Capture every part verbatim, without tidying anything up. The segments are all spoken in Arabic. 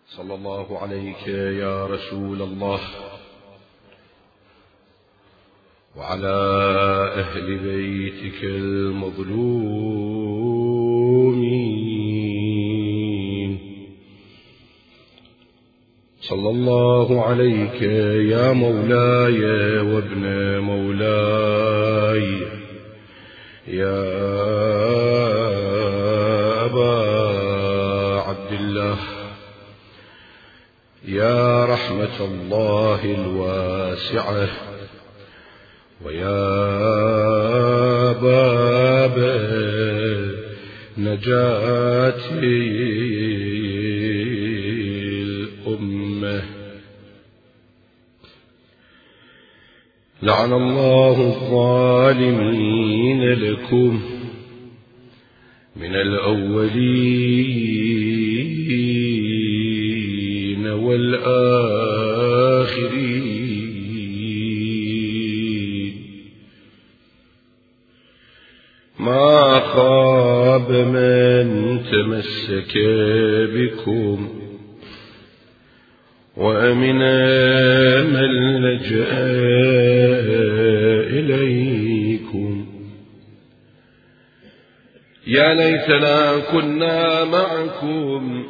صلى الله عليك يا رسول الله وعلى أهل بيتك المظلومين. صلى الله عليك يا مولاي وابن مولاي يا أبا عبد الله، يا رحمة الله الواسعة ويا باب نجاة الأمة. لعن الله الظالمين لكم من الأولين والآخرين. ما خاب من تمسك بكم وأمن من لجأ إليكم. يا ليتنا كنا معكم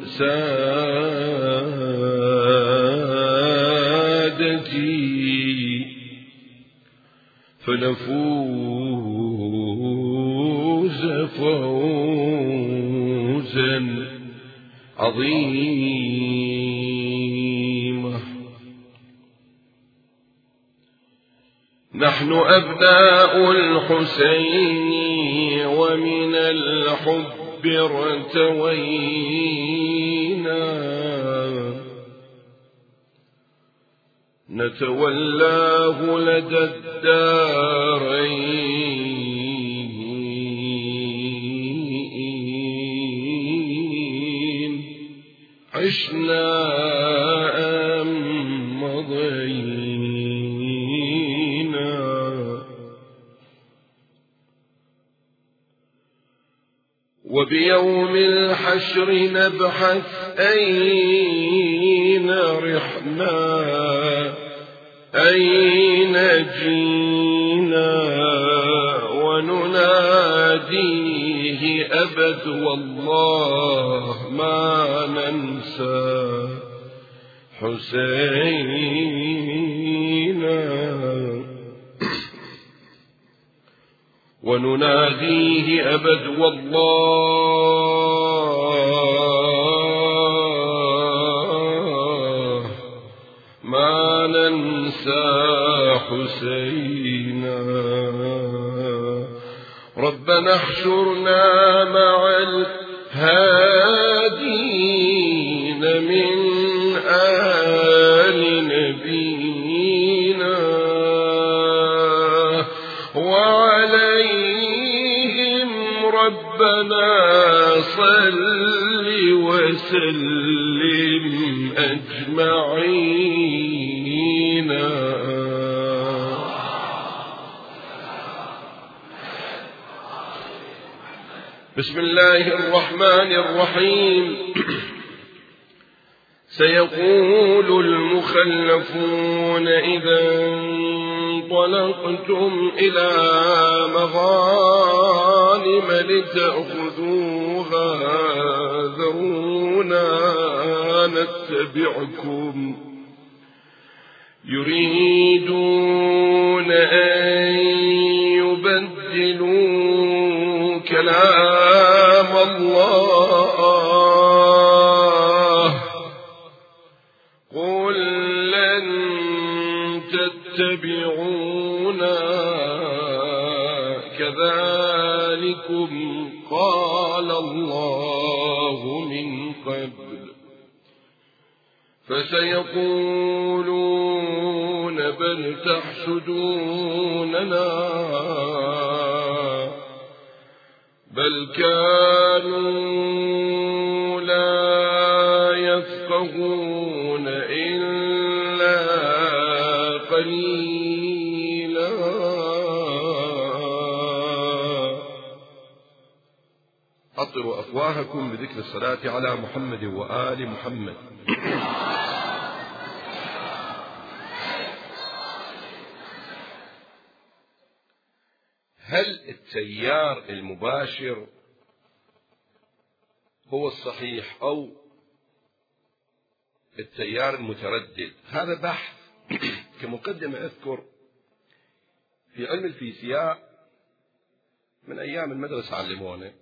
سادتي فنفوز فوزا عظيما. نحن أبناء الحسين ومن الحب ارتوينا، نتولاه لدى الدارين. عشنا أم مضينا، وبيوم الحشر نبحث أين رحنا أين جينا، ونناديه أبد والله ما ننسى حسينا، ونناديه أبد والله ما ننسى حسينا. ربنا احشرنا مع الهادين من آل نبينا وعليهم ربنا صل وسلم أجمعين. بسم الله الرحمن الرحيم. سيقول المخلفون إذا انطلقتم إلى مغانم لتأخذوها ذرونا نتبعكم، يريدون أن يبدلوا كلام الله. قل لن تتبعونا كذلكم قال الله من قبل، فسيقولون بل تحسدوننا بل كانوا لا يفقهون إلا قليلا. عطروا أفواهكم بذكر الصلاة على محمد وآل محمد. هل التيار المباشر هو الصحيح أو التيار المتردد؟ هذا بحث. كمقدمة أذكر في علم الفيزياء من أيام المدرسة علمونا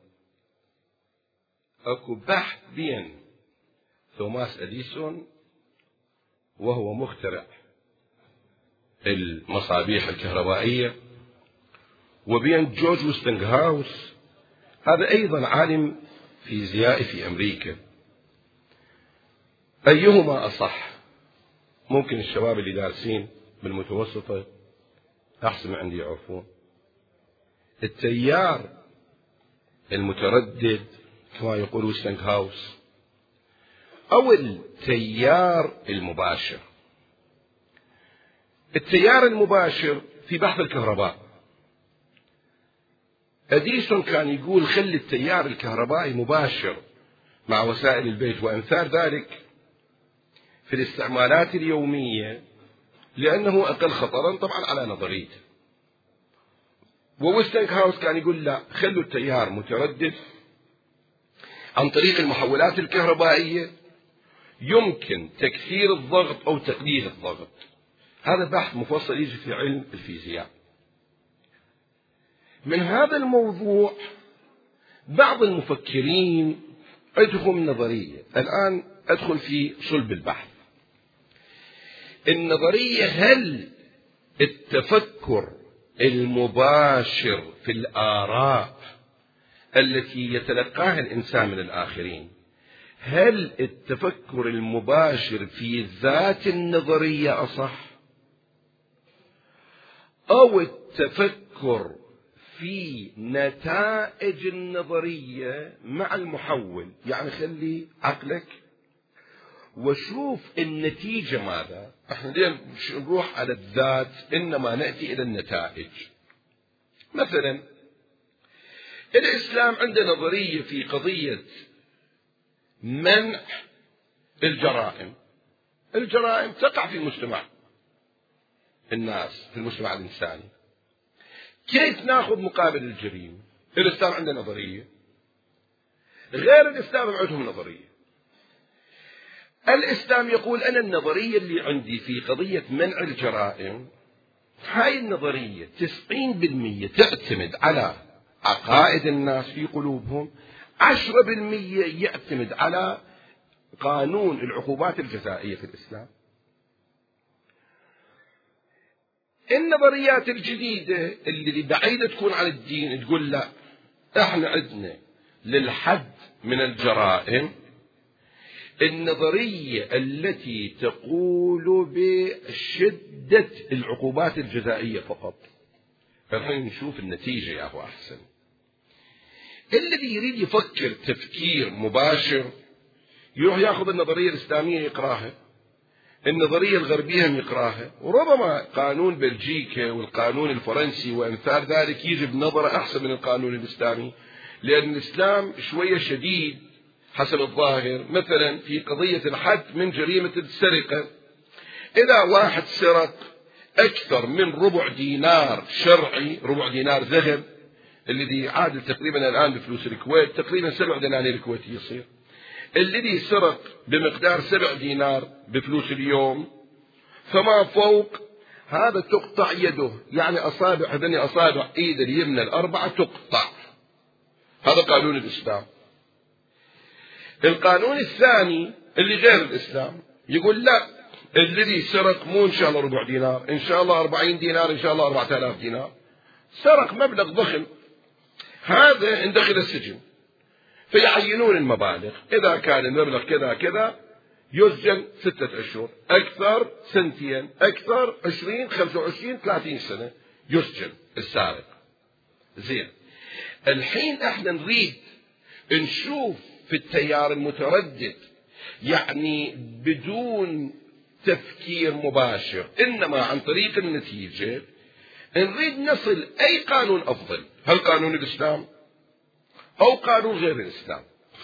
أكو بحث بين توماس أديسون وهو مخترع المصابيح الكهربائية وبين جورج ويستنغهاوس، هذا أيضا عالم فيزيائي في أمريكا. أيهما أصح؟ ممكن الشباب اللي دارسين بالمتوسطة أحسن عندي يعرفون. التيار المتردد كما يقول ويستنغهاوس أو التيار المباشر؟ التيار المباشر في بحث الكهرباء، أديسون كان يقول خلي التيار الكهربائي مباشر مع وسائل البيت وأمثال ذلك في الاستعمالات اليومية لأنه أقل خطرا طبعا على نظريته. وويستنغهاوس كان يقول لا، خلوا التيار متردد عن طريق المحولات الكهربائية يمكن تكثير الضغط أو تقليل الضغط. هذا بحث مفصل يجي في علم الفيزياء. من هذا الموضوع بعض المفكرين عندهم نظرية، الآن أدخل في صلب البحث. النظرية هل التفكر المباشر في الآراء التي يتلقاها الإنسان من الآخرين، هل التفكر المباشر في ذات النظرية أصح أو التفكر في نتائج النظرية مع المحول؟ يعني خلي عقلك وشوف النتيجة ماذا. احنا ليه نروح على الذات إنما نأتي إلى النتائج. مثلا الإسلام عنده نظرية في قضية منع الجرائم. الجرائم تقع في مجتمع الناس، في المجتمع الإنساني. كيف ناخذ مقابل الجريمة؟ الإسلام عنده نظرية، غير الإسلام عندهم نظرية. الإسلام يقول أنا النظرية اللي عندي في قضية منع الجرائم، هاي النظرية تسعين بالمئة تعتمد على عقائد الناس في قلوبهم، عشرة بالمئة يعتمد على قانون العقوبات الجزائية في الإسلام. النظريات الجديدة اللي بعيدة تكون عن الدين تقول لا، احنا عندنا للحد من الجرائم النظرية التي تقول بشدة العقوبات الجزائية فقط. فالحين نشوف النتيجة يا أخو أحسن. الذي يريد يفكر تفكير مباشر يروح ياخذ النظرية الإسلامية يقراها، النظرية الغربية يقراها، وربما قانون بلجيكا والقانون الفرنسي وأمثال ذلك يجي بنظرة أحسن من القانون الإسلامي، لأن الإسلام شوية شديد حسب الظاهر. مثلا في قضية الحد من جريمة السرقة، إذا واحد سرق أكثر من ربع دينار شرعي، ربع دينار ذهب الذي عادل تقريبا الآن بفلوس الكويت تقريبا سبع دنانير كويتية يصير، الذي سرق بمقدار سبع دينار بفلوس اليوم فما فوق هذا تقطع يده، يعني أصابع هذني أصابع إيد اليمنى الأربعة تقطع. هذا قانون الإسلام. القانون الثاني اللي غير الإسلام يقول لا، الذي سرق مو إن شاء الله ربع دينار، إن شاء الله أربعين دينار، إن شاء الله أربعة آلاف دينار، سرق مبلغ ضخم، هذا اندخل السجن. فيعينون المبالغ، إذا كان المبلغ كذا كذا يسجن ستة أشهر، أكثر سنتين، أكثر عشرين خمسة وعشرين ثلاثين سنة يسجن السارق. زين، الحين احنا نريد نشوف في التيار المتردد، يعني بدون تفكير مباشر إنما عن طريق النتيجة، نريد نصل أي قانون أفضل. هل قانون الإسلام أو قانون غير الإسلام.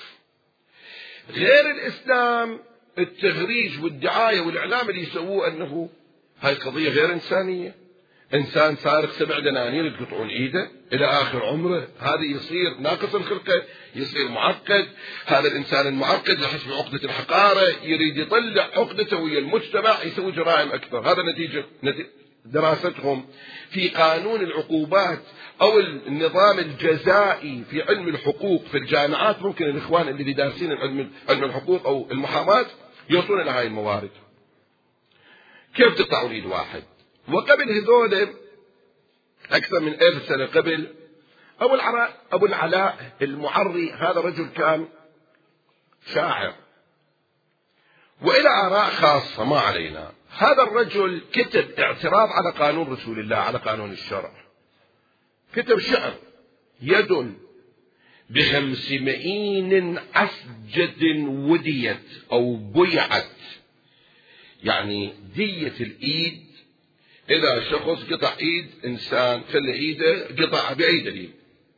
غير الإسلام التهريج والدعاية والإعلام اللي يسووه أنه هاي قضية غير إنسانية، إنسان سارق سبع دنانير يقطعون إيده إلى آخر عمره، هذا يصير ناقص الخلقة، يصير معقد. هذا الإنسان المعقد يحس بعقدة الحقارة، يريد يطلع عقدته ويا المجتمع، يسوي جرائم أكثر. هذا نتيجة دراستهم في قانون العقوبات أو النظام الجزائي في علم الحقوق في الجامعات. ممكن الإخوان اللي دارسين علم علم الحقوق أو المحاماة يوصلون إلى هاي الموارد. كيف تقطعون إيد واحد؟ وقبل هذول أكثر من ألف سنة قبل، أبو العلاء أبو العلاء المعري هذا رجل كان شاعر وإلى آراء خاصة ما علينا. هذا الرجل كتب اعتراض على قانون رسول الله، على قانون الشرع. كتب شعر: يد بخمسمائين عسجد وديت أو بيعت، يعني دية الإيد إذا شخص قطع إيد إنسان خلى إيده قطع بأي دليل.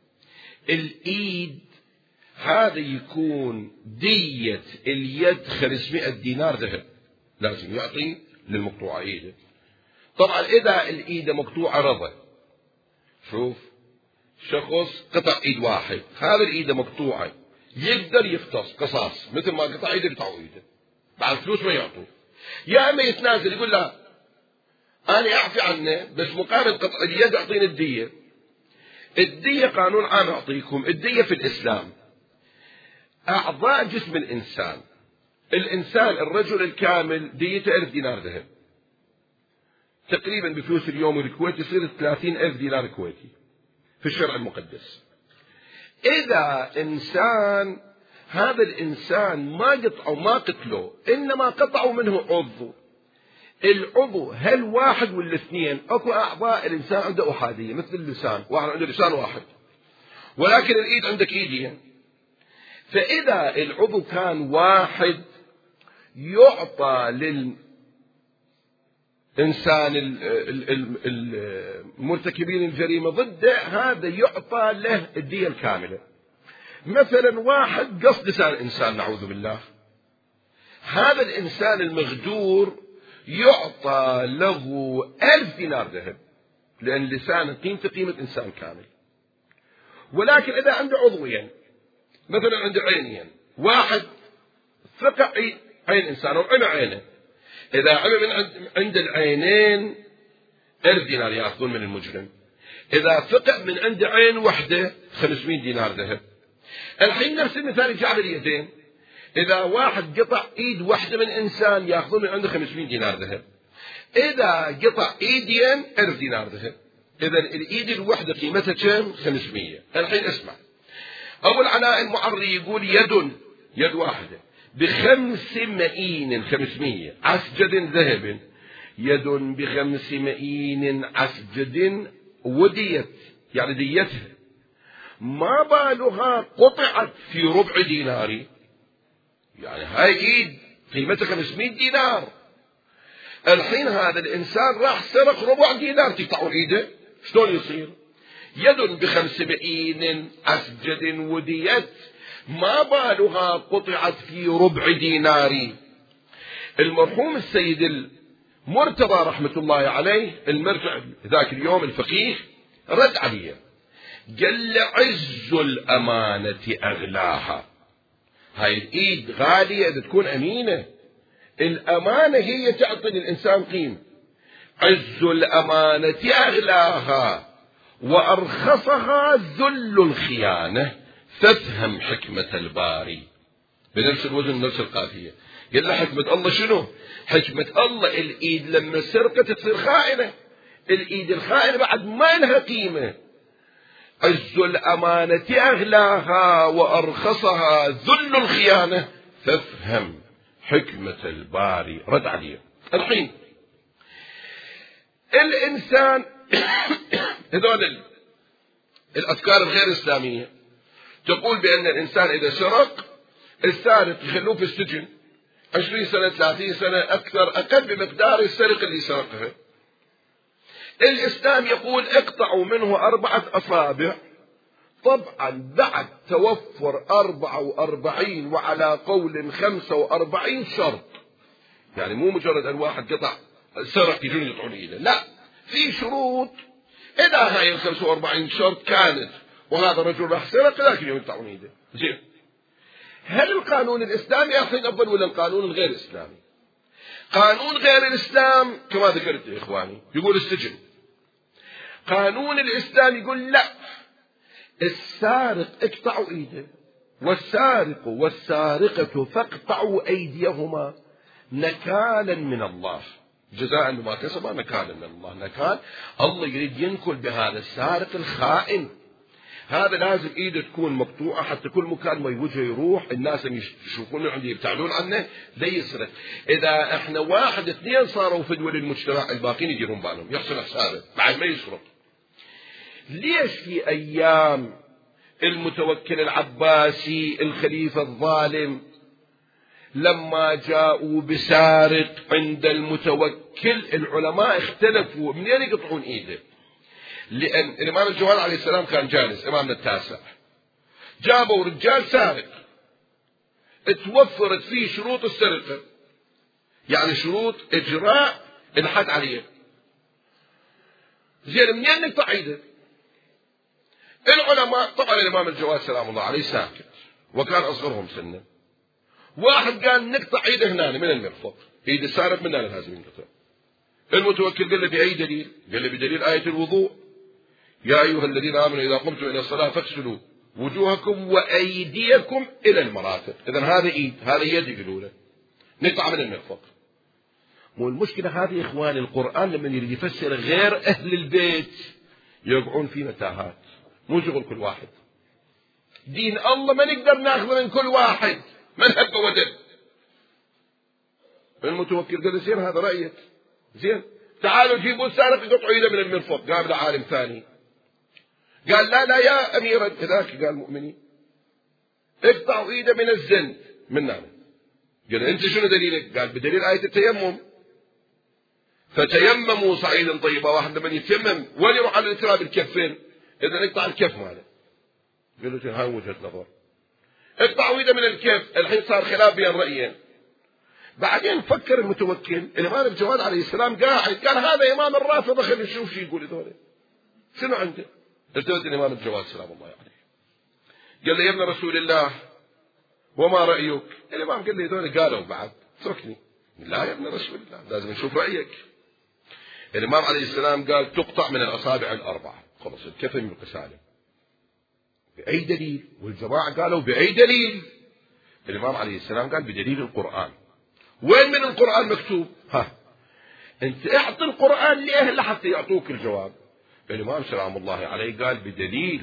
الإيد هذا يكون دية اليد خمسمائة دينار ذهب، لازم يعطي للمقطوعة إيده. طبعا إذا الإيد مقطوعة رضا، شوف شخص قطع إيد واحد، هذا الإيد مقطوعة يقدر يقتص قصاص مثل ما قطع إيده يقطعوا إيده، بعد فلوس ما يعطوه. يا أما يتنازل يقول لا أنا أعفي عنه بس مقابل قطع اليد أعطيني الدية. الدية قانون عام أعطيكم. الدية في الإسلام أعضاء جسم الإنسان، الإنسان الرجل الكامل ديته ألف دينار ذهب، تقريبا بفلوس اليوم الكويتي يصير ثلاثين ألف دينار كويتي في الشرع المقدس. إذا إنسان هذا الإنسان ما قطعوا ما قتلوا إنما قطعوا منه عضو، العضو هل واحد ولا اثنين؟ اكو اعضاء الانسان عنده احاديه مثل اللسان، واحد عنده لسان واحد، ولكن الايد عندك ايدين. فاذا العضو كان واحد يعطى للانسان المرتكبين الجريمه ضده، هذا يعطى له الدية الكامله. مثلا واحد قصد لسان انسان نعوذ بالله، هذا الانسان المغدور يعطى له ألف دينار ذهب، لأن لسانه قيمته قيمة إنسان كامل. ولكن إذا عنده عضوين، مثلا عنده عينين، واحد فقع عين إنسان أو عمى عينه، إذا عمى من عند العينين ألف دينار يأخذون من المجرم، إذا فقع من عند عين وحدة خمسمائة دينار ذهب. الحين نفس المثال جعل اليدين، إذا واحد قطع إيد واحدة من إنسان يأخذون من عنده خمسمائة دينار ذهب، إذا قطع إيدين ألف دينار ذهب. إذا الإيد الوحدة قيمتها كم؟ خمسمائة. الحين اسمع، أبو العلاء المعري يقول يد يد واحدة بخمسمائين خمسمائة عسجد ذهب، يد بخمسمائين عسجد وديت، يعني ديتها ما بالها قطعت في ربع دينار، يعني هاي ايد قيمتها خمسمائة دينار. الحين هذا الانسان راح سرق ربع دينار، تقطعوا ايده شلون يصير؟ يد بخمسمائين اسجد وديت ما بالها قطعت في ربع دينار. المرحوم السيد المرتضى رحمة الله عليه المرجع ذاك اليوم الفقيه رد عليه قال عز الأمانة أغلاها. هاي الإيد غالية إذا تكون أمينة، الأمانة هي تعطي للإنسان قيمة. عز الأمانة أغلاها وأرخصها ذل الخيانة، فافهم حكمة الباري. بنفس الوزن نفس القافية. قال له حكمة الله شنو؟ حكمة الله الإيد لما سرقت تصير خائنة، الإيد الخائنة بعد ما لها قيمة. عز الأمانة أغلاها وأرخصها ذل الخيانة، فافهم حكمة الباري. رد عليه. الحين الإنسان هذول الأفكار الغير إسلامية تقول بأن الإنسان إذا سرق السارق يخلوه في السجن عشرين سنة ثلاثين سنة أكثر أقل بمقدار السرقة اللي سرقها. الإسلام يقول اقطعوا منه أربعة أصابع طبعا بعد توفر أربعة وأربعين وعلى قول خمسة وأربعين شرط، يعني مو مجرد أن واحد قطع سرق يجون يقطعون إيده، لا، في شروط. إذا هاي ال خمسة وأربعين شرط كانت وهذا الرجل راح سرق لكن يقطعون إيده، زين. هل القانون الإسلامي الحين أفضل ولا القانون الغير الإسلامي؟ قانون غير الإسلام كما ذكرت يا إخواني يقول السجن. قانون الإسلام يقول لا، السارق اقطعوا ايده، والسارق والسارقة فاقطعوا ايديهما نكالا من الله، جزاء بما كسب نكالا من الله. نكال الله يريد ينكل بهذا السارق الخائن، هذا لازم ايده تكون مقطوعة حتى كل مكان ما يوجه يروح الناس يشوفونه عنده يبتعدون عنه لا يسرق. اذا احنا واحد اثنين صاروا فدوة للمجتمع الباقين يديرون بالهم يحسن حسابه بعد ما يسرق. ليش في أيام المتوكل العباسي الخليفة الظالم لما جاءوا بسارق عند المتوكل العلماء اختلفوا منين يقطعون ايده؟ لأن الإمام الجواد عليه السلام كان جالس إمامنا التاسع، جابوا رجال سارق توفرت فيه شروط السرقة، يعني شروط إجراء الحد عليه، زين منين نقطع ايده؟ العلماء طبعا الإمام الجواد سلام الله عليه ساكت وكان أصغرهم سنا، واحد قال نقطع ايده هنا من المرفق، ايد السارق من هنا لازم ينقطع. المتوكل قال له بأي دليل؟ قال له بدليل آية الوضوء، يا أيها الذين آمنوا إذا قمتم إلى الصلاة فاغسلوا وجوهكم وأيديكم إلى المرافق. إذن هذا إيد هذا يد يقولوا له نقطع من المرفق. مو المشكلة هذه يا إخوان القرآن لما يريد يفسر غير أهل البيت يقعون في متاهات، مو شغل كل واحد. دين الله ما نقدر ناخذ من كل واحد من هب ودب. المتوكل قال زين هذا رأيك، زين تعالوا جيبوا السارق يقطعوا ايده من المرفق. قام لعالم ثاني قال لا لا يا امير ذاك قال المؤمنين اقطعوا ايده من الزند من هنا. قال انت شنو دليلك؟ قال بدليل آية التيمم، فتيمموا صعيدا طيبا. واحد لما يتيمم وين يروح على التراب الكفين؟ اذا نقطع الكف ماله. قال له هاي وجهة نظر، اقطعوا ايده من الكف. الحين صار خلاف بين الرأيين. بعدين فكر المتوكل الإمام الجواد عليه السلام قاعد قال هذا إمام الرافضة خلينا نشوف شو يقول هذول شنو عنده. التفت الإمام الجواد سلام الله عليه قال له يا ابن رسول الله وما رأيك؟ الإمام قال له هذول قالوا بعد اتركني. لا يا ابن رسول الله لازم نشوف رأيك. الإمام عليه السلام قال تقطع من الأصابع الأربعة، خلص الكفن من القسالم. بأي دليل؟ والجماعة قالوا بأي دليل؟ الإمام عليه السلام قال بدليل القرآن. وين من القرآن مكتوب؟ ها انت اعطي القرآن لأهله حتى يعطوك الجواب. الإمام سلام الله عليه قال بدليل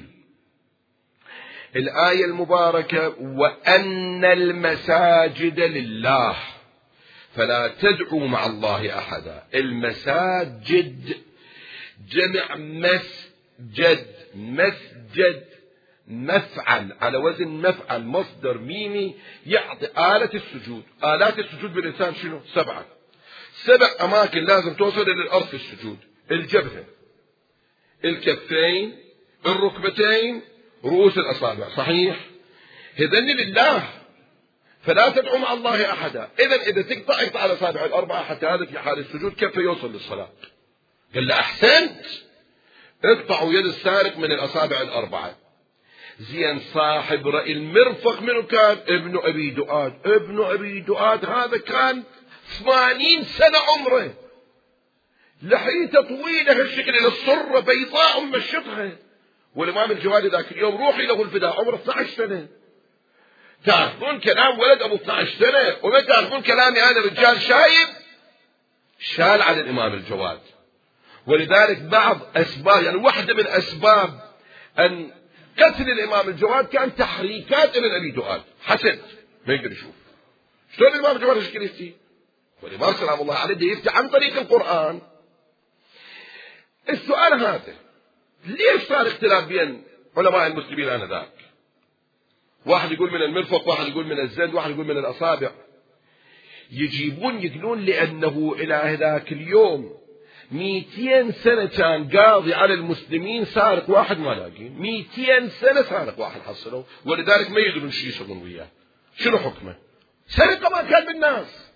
الآية المباركة وأن المساجد لله فلا تدعوا مع الله أحدا. المساجد جمع مسجد، مسجد مفعل على وزن مفعل مصدر ميمي يعطي آلة السجود. آلات السجود بالإنسان شنو؟ سبعة، سبع أماكن لازم توصل إلى الأرض في السجود: الجبهة، الكفين، الركبتين، رؤوس الأصابع. صحيح؟ هذن لله فلا تدعوا مع الله أحدا. إذن إذا تقطع اقطع الأصابع الأربعة حتى هذا في حال السجود كيف يوصل للصلاة. قال له أحسنت، اقطعوا يد السارق من الأصابع الأربعة. زين صاحب رأي المرفق منه كان ابن أبي دؤاد. ابن أبي دؤاد هذا كان ثمانين سنة عمره، لحيته طويلة هالشكل الصرة بيضاء ممشطها. والإمام الجواد ذاك اليوم روحي له الفداء عمره اثني عشر سنة. تأخذون كلام ولد أبو اثني عشر سنة وما تأخذون كلامي أنا رجال شايب شال على الإمام الجواد. ولذلك بعض أسباب يعني واحدة من أسباب أن قتل الإمام الجواد كان تحريكات إلى أبي دؤاد. حسد ما يقدر يشوف شلون الإمام الجواد شكل يفتي، والإمام سلام الله عليه ده يفتي عن طريق القرآن. السؤال هذا ليش صار اختلاف بين علماء المسلمين آنذاك؟ واحد يقول من المرفق، واحد يقول من الزند، واحد يقول من الأصابع. يجيبون يقولون لأنه إلى ذاك اليوم مئتين سنة كان قاضي على المسلمين سارق واحد ما لاقي، مئتين سنة سارق واحد حصلوا، ولذلك ما يدرون شو يسوون وياه. شنو حكمه؟ سرقة ما كان بالناس.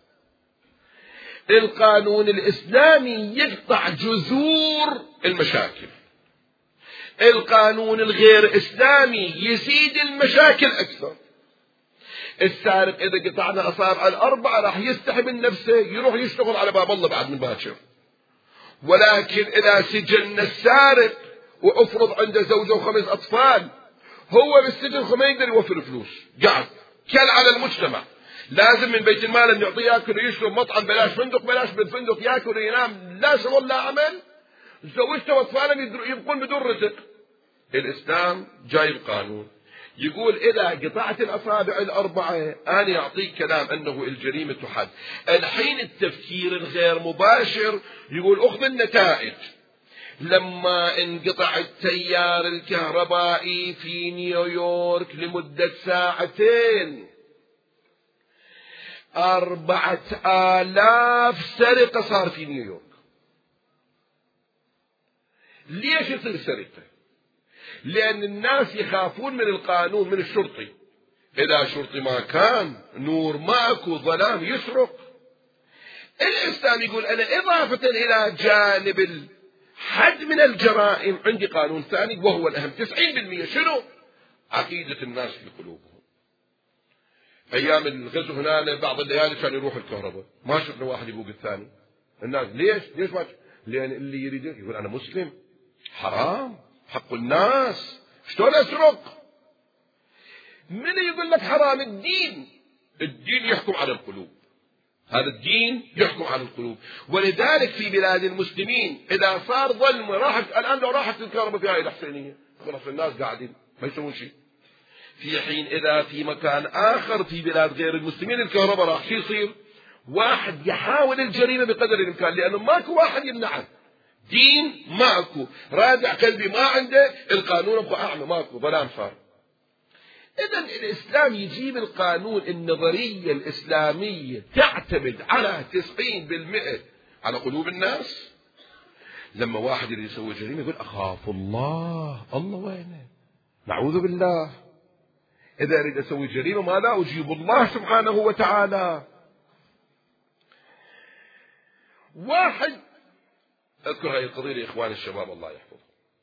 القانون الإسلامي يقطع جذور المشاكل، القانون الغير إسلامي يزيد المشاكل أكثر. السارق إذا قطعنا أصابع الأربعة راح يستحي من نفسه يروح يشتغل على باب الله بعد من باكر، ولكن إذا سجلنا السارق وأفرض عنده زوجة وخمس أطفال، هو بالسجن ما يقدر يوفر فلوس، قاعد كل على المجتمع، لازم من بيت المال أن يعطيه ياكل ويشرب، مطعم بلاش، فندق بلاش، بالفندق ياكل وينام، لا شغل لا عمل، زوجته وأطفاله يبقون بدون رزق. الإسلام جايب قانون يقول إذا قطعت الأصابع الأربعة أنا أعطيك كلام أنه الجريمة تحد. الحين التفكير الغير مباشر يقول أخذ النتائج. لما انقطع التيار الكهربائي في نيويورك لمدة ساعتين، أربعة آلاف سرقة صار في نيويورك. ليش يصير سرقة؟ لأن الناس يخافون من القانون، من الشرطي. إذا شرطي ما كان، نور ماكو، ظلام، يسرق. الإسلام يقول أنا إضافة إلى جانب الحد من الجرائم عندي قانون ثاني وهو الأهم. تسعين بالمئة شنو؟ عقيدة الناس في قلوبهم. أيام الغزو هنا بعض الليالي كان يروح الكهرباء، ما شفنا واحد يبوق الثاني. الناس ليش؟ ليش ما؟ لأن اللي يريد يقول أنا مسلم، حرام، حق الناس، شلون أسرق؟ من يقول لك حرام؟ الدين، الدين يحكم على القلوب، هذا الدين يحكم على القلوب. ولذلك في بلاد المسلمين إذا صار ظلم، راحت الآن لو راحت الكهرباء في هاي الحسينية خلاص الناس قاعدين ما يسوون شيء. في حين إذا في مكان آخر في بلاد غير المسلمين الكهرباء راح، شو يصير؟ واحد يحاول الجريمة بقدر الإمكان، لأنه ماكو واحد يمنعه، دين ماكو، رادع قلبي ما عنده، القانون ابقى أعمى، ماكو، ظلام صار. إذن الإسلام يجيب القانون، النظرية الإسلامية تعتمد على تسعين بالمئة على قلوب الناس. لما واحد اللي يسوي جريمة يقول أخاف الله، الله وينه؟ نعوذ بالله. إذا أريد أسوي جريمة ماذا؟ أجيب الله سبحانه وتعالى. واحد، أذكر هذه القضية لإخوان الشباب الله يحفظهم.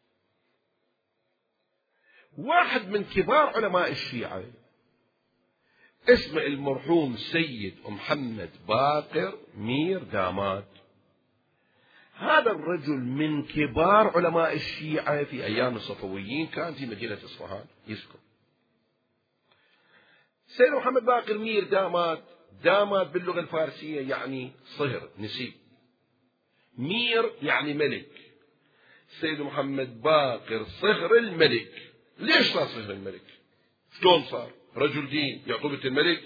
واحد من كبار علماء الشيعة اسمه المرحوم سيد محمد باقر مير داماد. هذا الرجل من كبار علماء الشيعة في أيام الصفويين، كان في مدينة إصفهان يسكن. سيد محمد باقر مير داماد، داماد باللغة الفارسية يعني صهر، نسيب. مير يعني ملك. سيد محمد باقر صهر الملك. ليش صار صهر الملك؟ شلون صار؟ رجل دين يعقوبة الملك.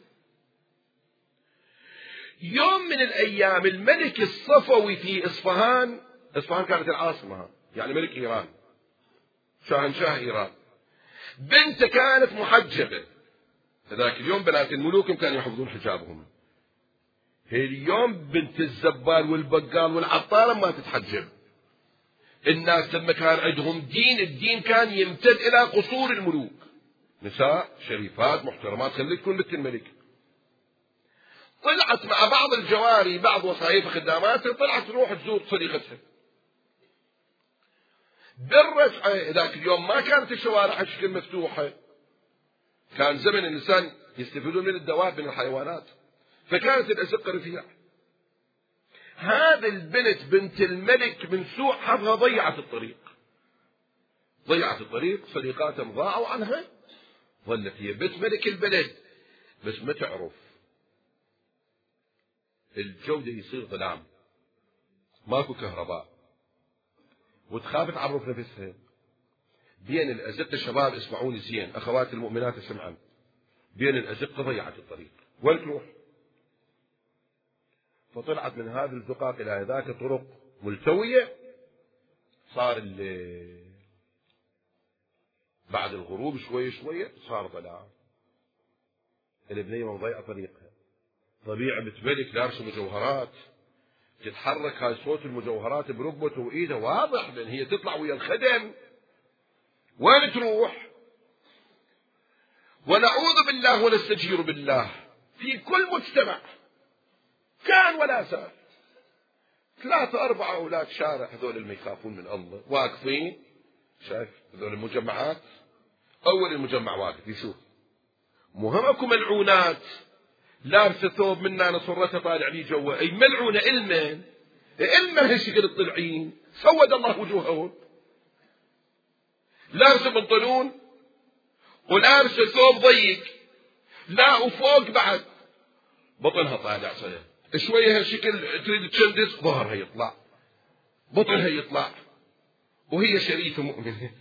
يوم من الأيام الملك الصفوي في إصفهان، إصفهان كانت العاصمة، يعني ملك إيران، شاهنشاه إيران، بنته كانت محجبة. ذاك اليوم بنات الملوك كانوا يحفظون حجابهم. اليوم بنت الزبال والبقال والعطارة ما تتحجب. الناس لما كان عندهم دين، الدين كان يمتد إلى قصور الملوك، نساء شريفات محترمات خليك تكون مثل الملك. طلعت مع بعض الجواري، بعض وصايف خداماتها، طلعت تروح تزور صديقتها. بالرجعة ذاك اليوم ما كانت الشوارع بشكل مفتوحة، كان زمن الإنسان يستفيدون من الدواب من الحيوانات، فكانت الأزقة رفيعة. هذه البنت بنت الملك من سوء حظها ضيعت الطريق، ضيعت الطريق، صديقاتها ضاعوا عنها، ظلت هي بنت ملك البلد بس ما تعرف الجودة يصير ظلام، ماكو كهرباء، وتخاف تعرف نفسها. بين الأزقة، الشباب اسمعوني زين، أخوات المؤمنات اسمعن، بين الأزقة ضيعت الطريق، وين تروح؟ فطلعت من هذا الزقاق إلى ذاك طرق ملتوية. صار بعد الغروب شوية شوية صار ظلام. البنية مضيعة طريقها، طبيعة متملك لابسة مجوهرات، تتحرك هاي صوت المجوهرات بركبته وإيده واضح، لأن هي تطلع ويا الخدم. وين تروح؟ ونعوذ بالله ونستجير بالله في كل مجتمع كان ولا سار، ثلاثة أربعة أولاد شارع هذول اللي ما يخافون من الله واقفين. شايف هذول المجمعات، أول المجمع واقف يشوف مهمكم ملعونات لابسة ثوب منا نصرتها طالع لي جوا، أي ملعونة إلمن إلمن هالشكل الطلعين سود الله وجوههم، لابسة بنطلون ولابسة ثوب ضيق، لا وفوق بعد بطنها طالع صدق شوية هالشكل، تريد تشندس ظهرها يطلع بطنها يطلع، وهي شريفة مؤمنة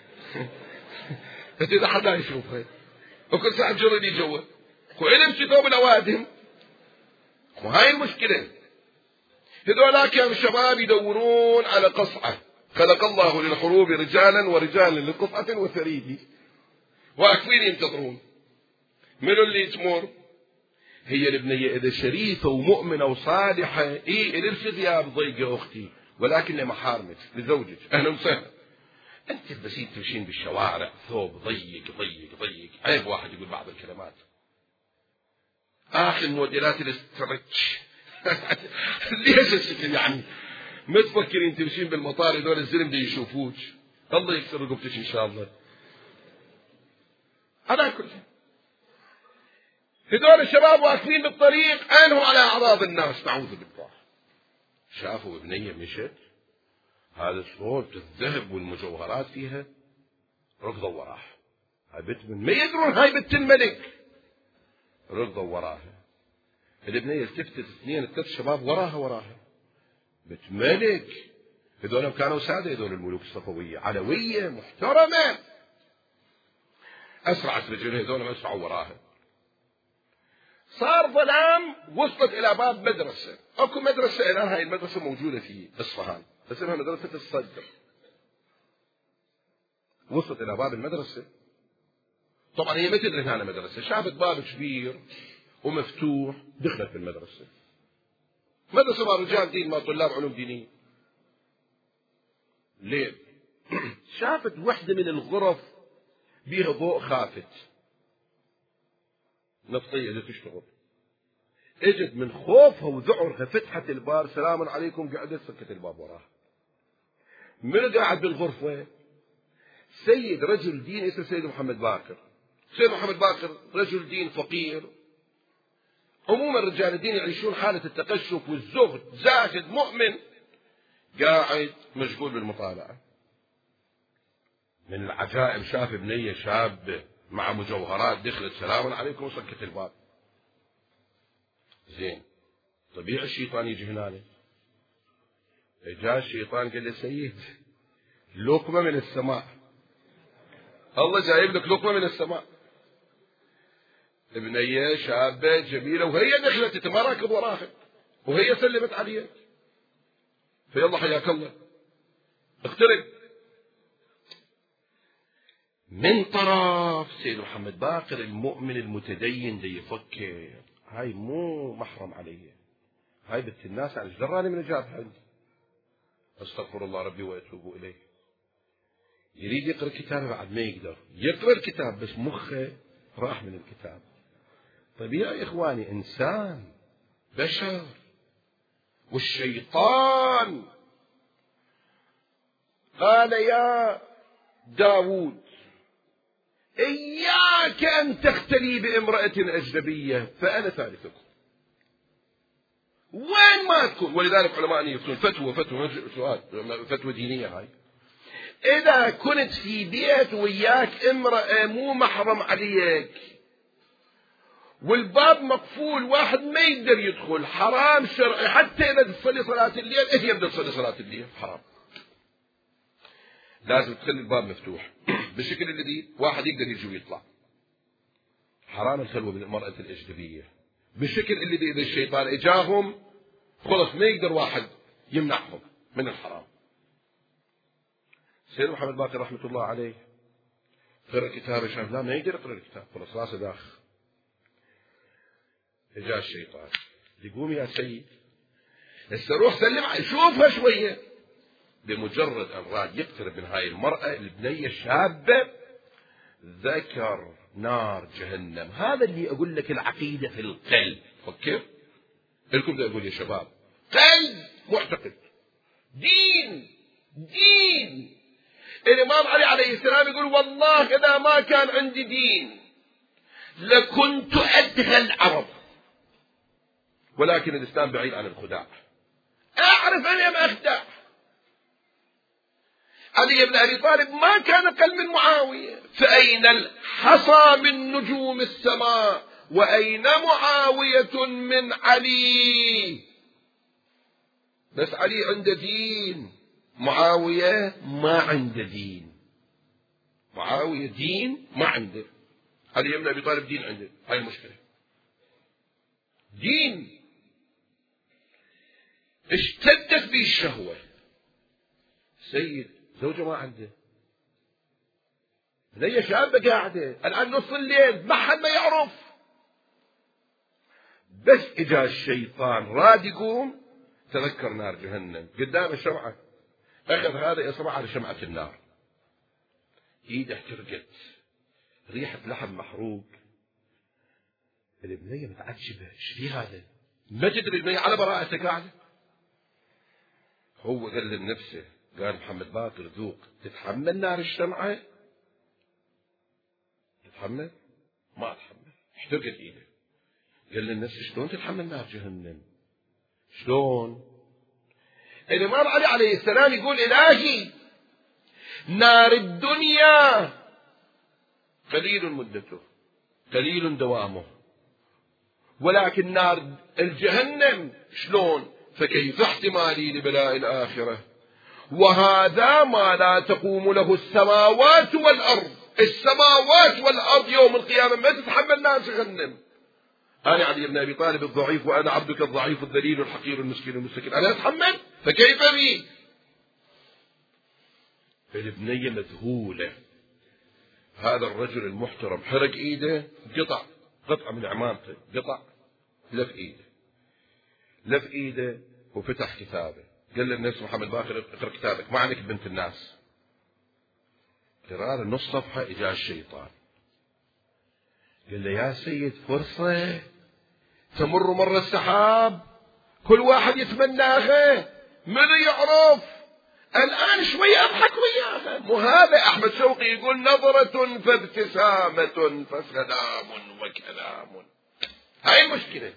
إذا حدا يشوفها وكل ساعة جرني جوا وإلم ثوب الأوادم. وهاي المشكلة، هذولا كانوا شباب يدورون على قصعة، خلق الله للحروب رجالا ورجالا لقصعة وثريد، واقفين ينتظرون منو اللي تمر؟ هي البنية إذا شريفة ومؤمنة وصالحة إيه إلف ثياب ضيقة أختي، ولكن لمحارمك لزوجك أهلا وسهلا. أنت بس تمشين بالشوارع ثوب ضيق ضيق ضيق، عيب واحد يقول بعض الكلمات. آخر موديلات الاسترتش ليش الشكل يعني؟ ما تفكرين تمشين بالمطار هذول الزلم دي يشوفوك، الله يكسر رقبتك إن شاء الله. على كل هذول الشباب واقفين بالطريق أنهوا على أعراض الناس، نعوذ بالله. شافوا ابنية مشت، هذا الصوت الذهب والمجوهرات فيها، ركضوا وراها. هاي بنت من ما يدرون هاي بنت الملك، ركضوا وراها. الابنية التفتت اثنين ثلاث شباب وراها وراها، بنت ملك. هذول كانوا سادة، هذول الملوك الصفوية علوية محترمة. أسرعت رجلها، هذول ما أسرعوا وراها. صار ظلام، وصلت إلى باب مدرسة. أكو مدرسة الآن هاي المدرسة موجودة في إصفهان اسمها مدرسة الصدر. وصلت إلى باب المدرسة، طبعا هي ما تدري أنها مدرسة، شافت باب كبير ومفتوح، دخلت في المدرسة. مدرسة ما رجال دين ما طلاب علوم دينية. ليه؟ شافت وحدة من الغرف بيها ضوء خافت، نفطية اللي تشتغل، اجت من خوفها وذعرها فتحت الباب، سلام عليكم، قعدت سكت الباب وراها. من قاعد بالغرفة؟ سيد رجل دين اسمه سيد محمد باكر. سيد محمد باكر رجل دين فقير. عموما رجال الدين يعيشون حالة التقشف والزهد، زاهد مؤمن، قاعد مشغول بالمطالعة. من العجائب شاف بنية شابة مع مجوهرات دخلت، سلام عليكم، وسكت الباب. زين، طبيعي الشيطان يجي هنا. جاء الشيطان قال له سيد لقمة من السماء، الله جايب لك لقمة من السماء. ابنية شابة جميلة وهي دخلت، انت ما راكب وراها، وهي سلمت عليك، فيلا حياك الله اقترب. من طرف سيد محمد باقر المؤمن المتدين دي يفكر هاي مو محرم علي، هاي بنت الناس عن جراني من جابها عندي، استغفر الله ربي واتوب اليه. يريد يقرا كتابه بعد ما يقدر يقرا الكتاب، بس مخه راح من الكتاب. طبيعي يا اخواني، انسان بشر، والشيطان قال يا داود إياك أن تختلي بامرأة أجنبية فأنا ثالثكم. وين ما تكون، ولذلك علماء يفتون فتوى فتوى سؤال فتوى دينية هاي، إذا كنت في بيت وياك امرأة مو محرم عليك والباب مقفول، واحد ما يقدر يدخل، حرام شرعي، حتى إذا تصلي صلاة الليل هي بدها تصلي صلاة الليل، حرام. لازم تخلي الباب مفتوح بالشكل الذي واحد يقدر يجي ويطلع. حرام الخلوة بالمرأة الأجنبية بالشكل الذي إذا الشيطان إجاهم خلص ما يقدر واحد يمنعهم من الحرام. سيد محمد باقر رحمة الله عليه قرأ كتابه، شاف لا ما يقدر يقرأ الكتاب، خلص راسه داخل. إجا الشيطان يقوم يا سيد هسه روح سلم عليه شوفها شوية. بمجرد أن راد يقترب من هاي المرأة البنية الشابة ذكر نار جهنم. هذا اللي أقول لك العقيدة في القلب. فكر لكم ده أقول يا شباب، قلب معتقد، دين دين. الإمام علي عليه السلام يقول والله إذا ما كان عندي دين لكنت أدهى العرب، ولكن الإسلام بعيد عن الخداع، أعرف أنا ما أخدع. علي بن أبي طالب ما كان أقل من معاوية، فأين الحصى من نجوم السماء وأين معاوية من علي؟ بس علي عنده دين، معاوية ما عنده دين. معاوية دين ما عنده، علي بن أبي طالب دين عنده. هاي المشكلة، دين. اشتدت به الشهوة. سيد زوجه ما عنده، هي شابة قاعدة الآن نص الليل ما حد ما يعرف، بس إجا الشيطان راد يقوم تذكر نار جهنم قدام الشمعة، أخذ هذا يصبح على شمعة النار، إيده احترقت، ريحة لحم محروق. البنية متعجبة، ايش في هذا؟ ما تدري البنية على براءته قاعدة. هو قال لنفسه، قال محمد باقر ذوق، تتحمل نار الشمعة؟ تتحمل؟ ما اتحمل. احترقت ايده. قال للنفس شلون تتحمل نار جهنم؟ شلون؟ الإمام علي عليه السلام يقول إلهي نار الدنيا قليل مدته قليل دوامه، ولكن نار الجهنم شلون؟ فكيف احتمالي لبلاء الآخرة؟ وهذا ما لا تقوم له السماوات والأرض. السماوات والأرض يوم القيامة ما تتحمل نار جهنم. أنا علي بن أبي طالب الضعيف وأنا عبدك الضعيف الذليل الحقير المسكين المستكين، أنا أتحمل؟ فكيف بي؟ البنية مذهولة. هذا الرجل المحترم حرق إيده، قطع قطعة من عمامته، قطع لف إيده لف إيده وفتح كتابه. قال للناس محمد باقر اقرأ كتابك، ما عنك بنت الناس. قرار نص صفحة إجا الشيطان قال له يا سيد فرصة تمر مر السحاب، كل واحد يتمناها، من يعرف الآن شوي أضحك وياها. مو هذا أحمد شوقي يقول نظرة فابتسامة فسلام وكلام. هاي المشكلة.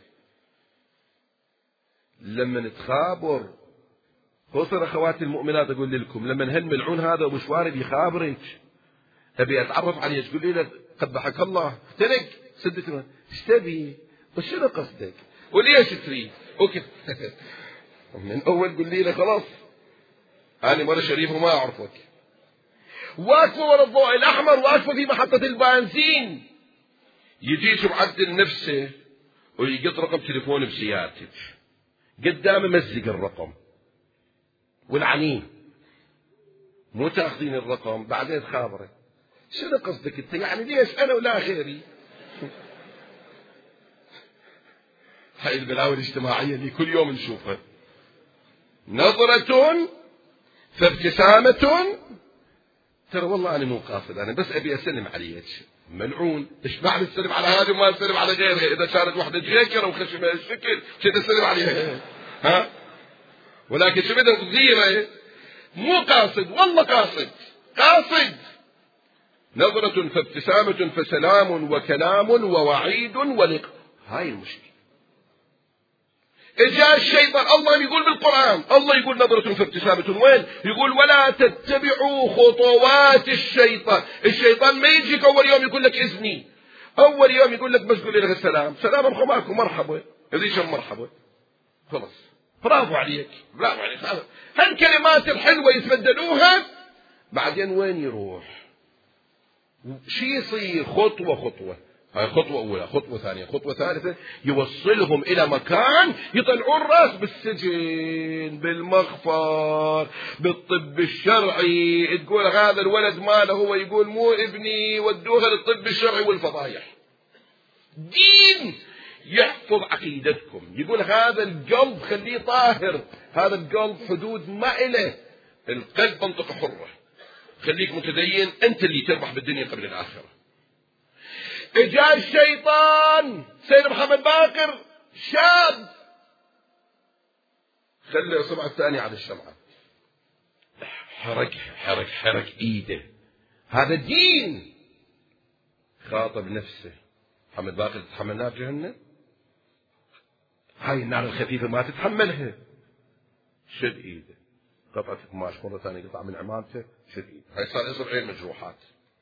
لما نتخابر، خصوصا أخواتي المؤمنات أقول لكم، لما هالملعون هذا ومش وارد يخابرك أبي أتعرف عليه، تقول لي قبحك الله اختنق سدت ايش تبي وشنو قصدك وليش تريد وكيف من أول قل لي خلاص أنا مرة شريف وما أعرفك. واقفة ورا الضوء الأحمر، واقفة في محطة البنزين، يجيش معدل نفسه ويقط رقم تليفون بسيارتك قدامه، مزق الرقم والعنين، مو تاخذين الرقم بعدين تخابره. شنو قصدك انت يعني؟ ليش انا ولا غيري؟ هاي البلاوي الاجتماعية اللي كل يوم نشوفها. نظرة فابتسامة. ترى والله انا مو قاصد، انا بس ابي اسلم عليك. ملعون، ايش معنى تسلم على هذه وما تسلم على غيرها؟ اذا كانت وحده جيكره وخشمها الشكل كذا تسلم عليها، ها؟ ولكن شو بدها تغيره؟ مو قاصد، والله قاصد قاصد. نظرة فابتسامة فسلام وكلام ووعيد ولقاء. هاي المشكلة. إجا الشيطان، الله يقول بالقرآن، الله يقول نظرة فابتسامة، وين؟ يقول ولا تتبعوا خطوات الشيطان. الشيطان ما يجيك أول يوم يقول لك إذني، أول يوم يقول لك بس قول لك السلام، سلام أرحمكم مرحبا، إذيش مرحبا، خلاص برافو عليك برافو عليك. هالكلمات الحلوة يتبدلوها، بعدين وين يروح؟ شي يصير؟ خطوة خطوة، هاي خطوة أولى، خطوة ثانية، خطوة ثالثة، يوصلهم إلى مكان يطلعون راس بالسجن، بالمخفر، بالطب الشرعي. تقول هذا الولد ماله، هو يقول مو ابني، ودوها للطب الشرعي والفضايح. دين يحفظ عقيدتكم، يقول هذا القلب خليه طاهر، هذا القلب حدود ما إله، القلب منطقة حرة، خليك متدين، أنت اللي تربح بالدنيا قبل الآخرة. اجا الشيطان سيد محمد باقر شاب، خلى الصبع الثاني على الشمعة، حرك حرك حرك ايده، هذا دين. خاطب نفسه، محمد باقر تتحمل نار جهنم؟ هاي النار الخفيفة ما تتحملها. شد ايده، قطعة قماش مرة ثانية قطع من عمامته، شد ايده، هاي صار يصير عين مجروحات.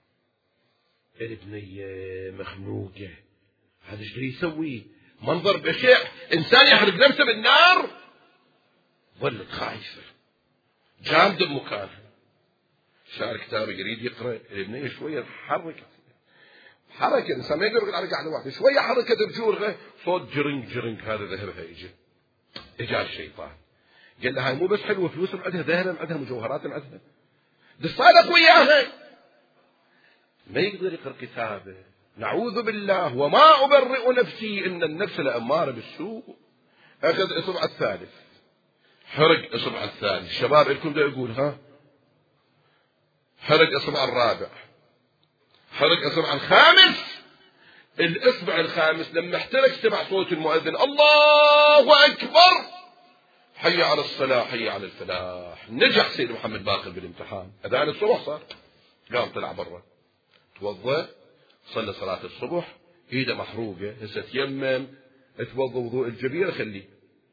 البنية مخنوقة، هذا ايش يسوي؟ منظر بشع، انسان يحرق نفسه بالنار. ظلت خايفة جامدة بمكانها. شعر كتاب يريد يقرأ، البنية شوية حركت، حركة الإنسان ما يقدر على قاعدة واحدة، شوية حركة برجولها، صوت جرنج جرنج، هذا ذهبها يجي. اجا الشيطان قال لها هاي مو بس حلوة، فلوس عندها، ذهب عندها، مجوهرات عندها، تصادق وياها. ما يقدر يقرأ كتابه، نعوذ بالله، وما أبرئ نفسي إن النفس لأمارة بالسوء. أخذ إصبع الثالث، حرق إصبع الثالث، الشباب لكم ده يقول ها، حرق إصبع الرابع، حرق إصبع الخامس. الإصبع الخامس لما احترق سمع صوت المؤذن الله أكبر، حي على الصلاة حي على الفلاح. نجح سيد محمد باقر بالامتحان، أذان الصبح صار، قام طلع برا، توضأ، صلى صلاة الصبح، ايده محروقة، هسه تيمم، اتوضأ وضوء الجبيرة خليه.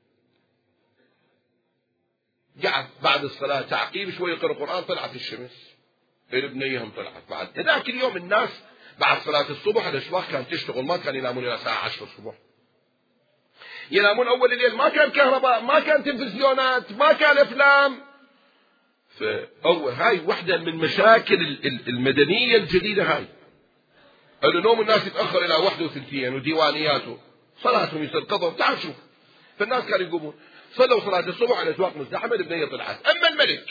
قعد بعد الصلاة تعقيب شوي يقرأ القرآن، طلعت الشمس، البنيهم طلعت. بعد ذاك اليوم الناس بعد صلاة الصبح الأشباح كانت تشتغل، ما كان ينامون إلى الساعة عشرة الصبح، ينامون أول الليل، ما كان كهرباء، ما كان تلفزيونات، ما كان أفلام. فأول هاي واحدة من مشاكل المدنية الجديدة هاي، أنه نوم الناس يتأخر إلى واحدة وثلثين، وديوانياته صلاتهم يصير قضوا. تعال شوف، فالناس كانوا يقومون صلوا صلاة الصبح على الأسواق مزدحمة، البنية طلعت. أما الملك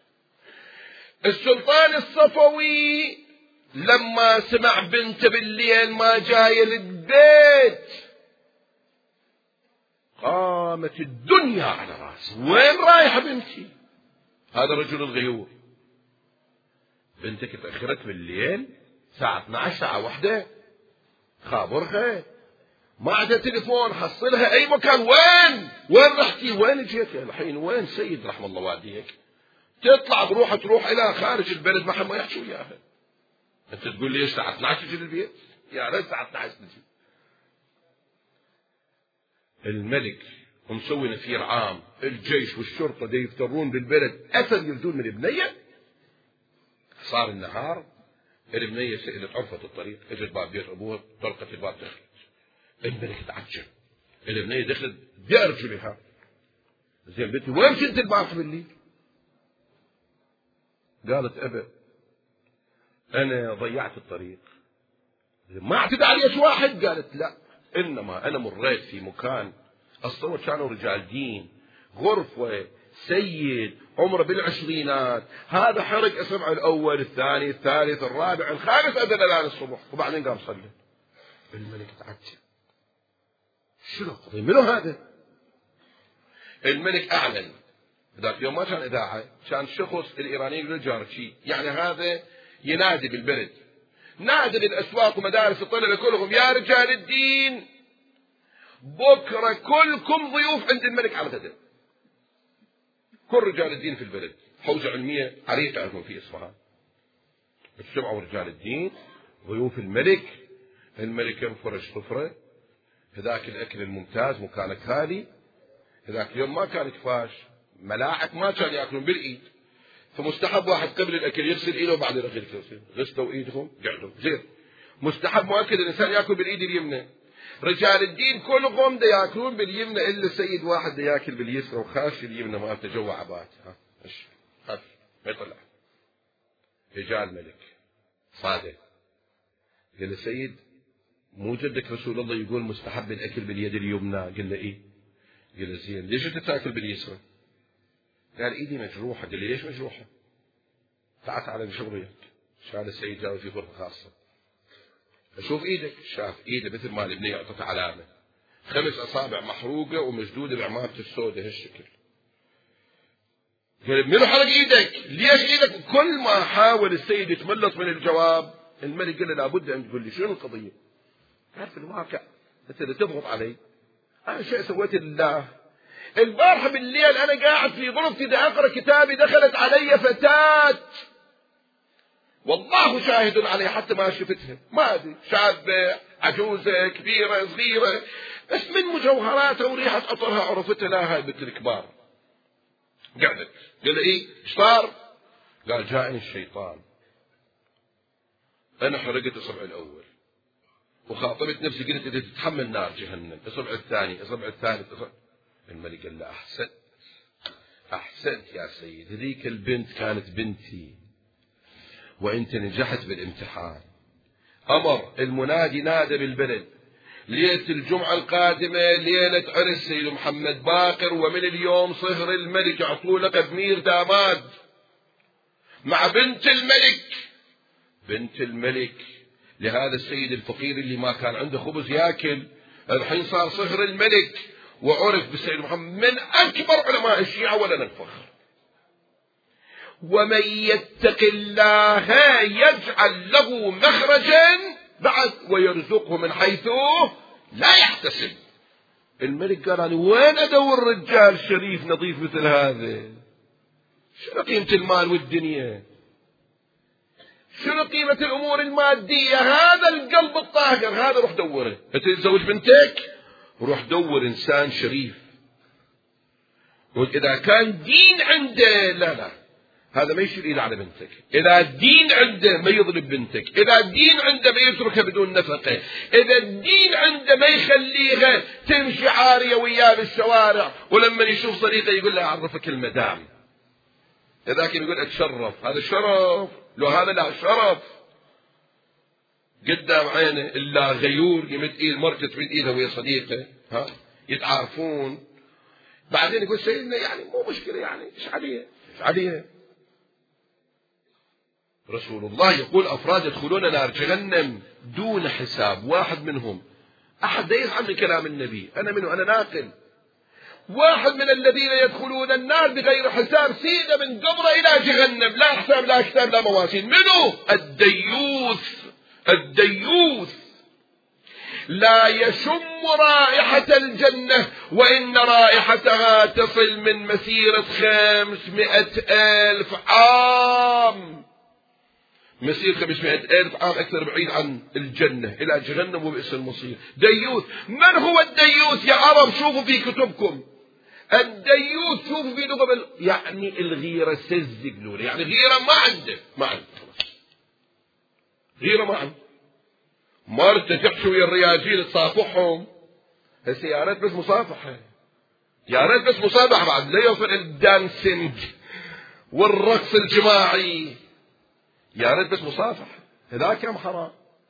السلطان الصفوي لما سمع بنته بالليل ما جاية للبيت، قامت الدنيا على راسه، وين رايحة بنتي؟ هذا رجل الغيور، بنتك تأخرت بالليل ساعة اثني عشر، ساعة واحدة، خابرها، ما عندها تليفون، حصلها أي مكان، وين وين رحتي؟ وين جيتي الحين؟ وين سيد رحم الله والديك؟ تطلع بروحها تروح إلى خارج البلد، ما حد ما يحكي وياها. أنت تقول لي الساعة اثني عشر تجي للبيت؟ يا ريت الساعة اثني عشر تجي. الملك ومسوي نفير عام، الجيش والشرطة دي يفترون بالبلد، أثر يردون من البنية. صار النهار، البنية سئلت عرفت الطريق، اجت باب بيت أبوها، طرقت الباب دخلت. الملك تعجب، البنية دخلت بأرجلها، زين بنتي وين كنت البارح بالليل؟ قالت أبا أنا ضيعت الطريق. ما اعتدى عليك واحد؟ قالت لا، إنما أنا مريت في مكان أصلا كانوا رجال دين، غرفة سيد عمره بالعشرينات، هذا حرق إصبعه الأول الثاني الثالث الرابع الخامس، أذن الآن الصبح، وبعدين قام صلى. الملك تعجب، شنو قضي منو هذا؟ الملك أعلن، ذاك اليوم ما كان إذاعة، كان شخص الإيرانيين يقولون جارتشي، يعني هذا ينادي بالبلد، نادي بالأسواق ومدارس الطلبة كلهم، يا رجال الدين بكرة كلكم ضيوف عند الملك على غدا. كل رجال الدين في البلد، حوزة علمية عريقة عندهم في إصفهان، اجتمعوا رجال الدين ضيوف الملك. الملك ينفرش سفرة، هذاك الأكل الممتاز، مكانك خالي. هذاك اليوم ما كان كفاش، ملاعق ما كان يأكلون بالإيد، فمستحب واحد قبل الأكل يغسل إيده وبعد الأكل يغسل، غسلوا إيدهم قعدوا زين. مستحب مؤكد الإنسان يأكل بالإيد اليمنى. رجال الدين كلهم دا يأكلون باليمنى إلا سيد واحد دا يأكل باليسرى، وخاش اليمنى ما تجوع عبات، ها ايش خاف ما يطلع. رجال الملك صادق، قال له سيد مو جدك رسول الله يقول مستحب الأكل باليد اليمنى؟ قال له إيه؟ قال له زين ليش أنت تأكل باليسرى؟ قال إيدي مجروحة. قال لي ليش مجروحة؟ تعال على شغلك. شال السيد جاء في غرفة خاصة، أشوف إيدك، شاف إيده مثل ما البنية أعطته علامة، خمس أصابع محروقة ومشدودة بعمامة السوداء هالشكل. قال منو حرق إيدك؟ ليش إيدك؟ كل ما حاول السيد يتملص من الجواب الملك قال له لابد أن تقول لي شنو القضية. قال في الواقع أنت اللي تضغط علي، أنا شيء سويت لله. البارحة بالليل أنا قاعد في غرفتي دا أقرأ كتابي، دخلت علي فتاة والله شاهد علي حتى ما شفتها، ما أدري شابة عجوزة كبيرة صغيرة، بس من مجوهراتها وريحة عطرها عرفتها لا هاي بنت الكبار. قعدت قال إيه إيش صار؟ قال جاءني الشيطان، أنا حرقت الصبع الأول وخاطبت نفسي قلت إذا تتحمل نار جهنم، الصبع الثاني الصبع الثالث الصبع. الملك قال له أحسنت أحسنت يا سيد، ذيك البنت كانت بنتي وأنت نجحت بالامتحان. أمر المنادي نادى بالبلد ليلة الجمعة القادمة ليلة عرس سيد محمد باقر، ومن اليوم صهر الملك يعطوه لقب مير داماد مع بنت الملك. بنت الملك لهذا السيد الفقير اللي ما كان عنده خبز ياكل، الحين صار صهر الملك وعرف بالسيد محمد من أكبر علماء الشيعة ولا الفخر. ومن يتق الله يجعل له مخرجا بعد ويرزقه من حيث لا يحتسب. الملك قال أنا وين أدور رجال شريف نظيف مثل هذا؟ شنو قيمة المال والدنيا؟ شنو قيمة الأمور المادية؟ هذا القلب الطاهر هذا روح دوره. تتزوج بنتك روح دور إنسان شريف، وإذا كان دين عنده لا لا هذا ما يشيل إيده على بنتك، إذا الدين عنده ما يظلم بنتك، إذا الدين عنده ما يتركها بدون نفقة، إذا الدين عنده ما يخليها تمشي عارية وياه بالشوارع، ولما يشوف صديقه يقول له أعرفك المدام، إذا كان يقول أتشرف، هذا شرف، لو هذا لا شرف. قدام عينه إلا غيور يمد إيد مرته تمد إيدها ويا صديقه ها يتعارفون، بعدين يقول سيدنا يعني مو مشكلة يعني إيش عليه إيش عليه. رسول الله يقول أفراد يدخلون نار جهنم دون حساب، واحد منهم أحد لا يزعل من كلام النبي، أنا منه أنا ناقل، واحد من الذين يدخلون النار بغير حساب سيدة من قبره إلى جهنم، لا حساب لا كتاب لا موازين. منه الديوث، الديوث لا يشم رائحة الجنة وإن رائحتها تصل من مسيرة خمسمائة ألف عام، مسير خمسمائة ألف عام أكثر بعيد عن الجنة إلى جهنم وبئس المصير. ديوث، من هو الديوث يا عرب؟ شوفوا في كتبكم الديوث، شوفوا في لغة يعني الغيرة سز يقولون، يعني غيرة ما عنده ما عنده غيرة ما عنده، مرته تحشي ويا الرياجيل تصافحهم، هسه يا ريت بس مصافحة، يا ريت بس مصافحة بعد لا يوصل الدانسينج والرقص الجماعي، يا ريت بس مصافحة، هذا كم حرام.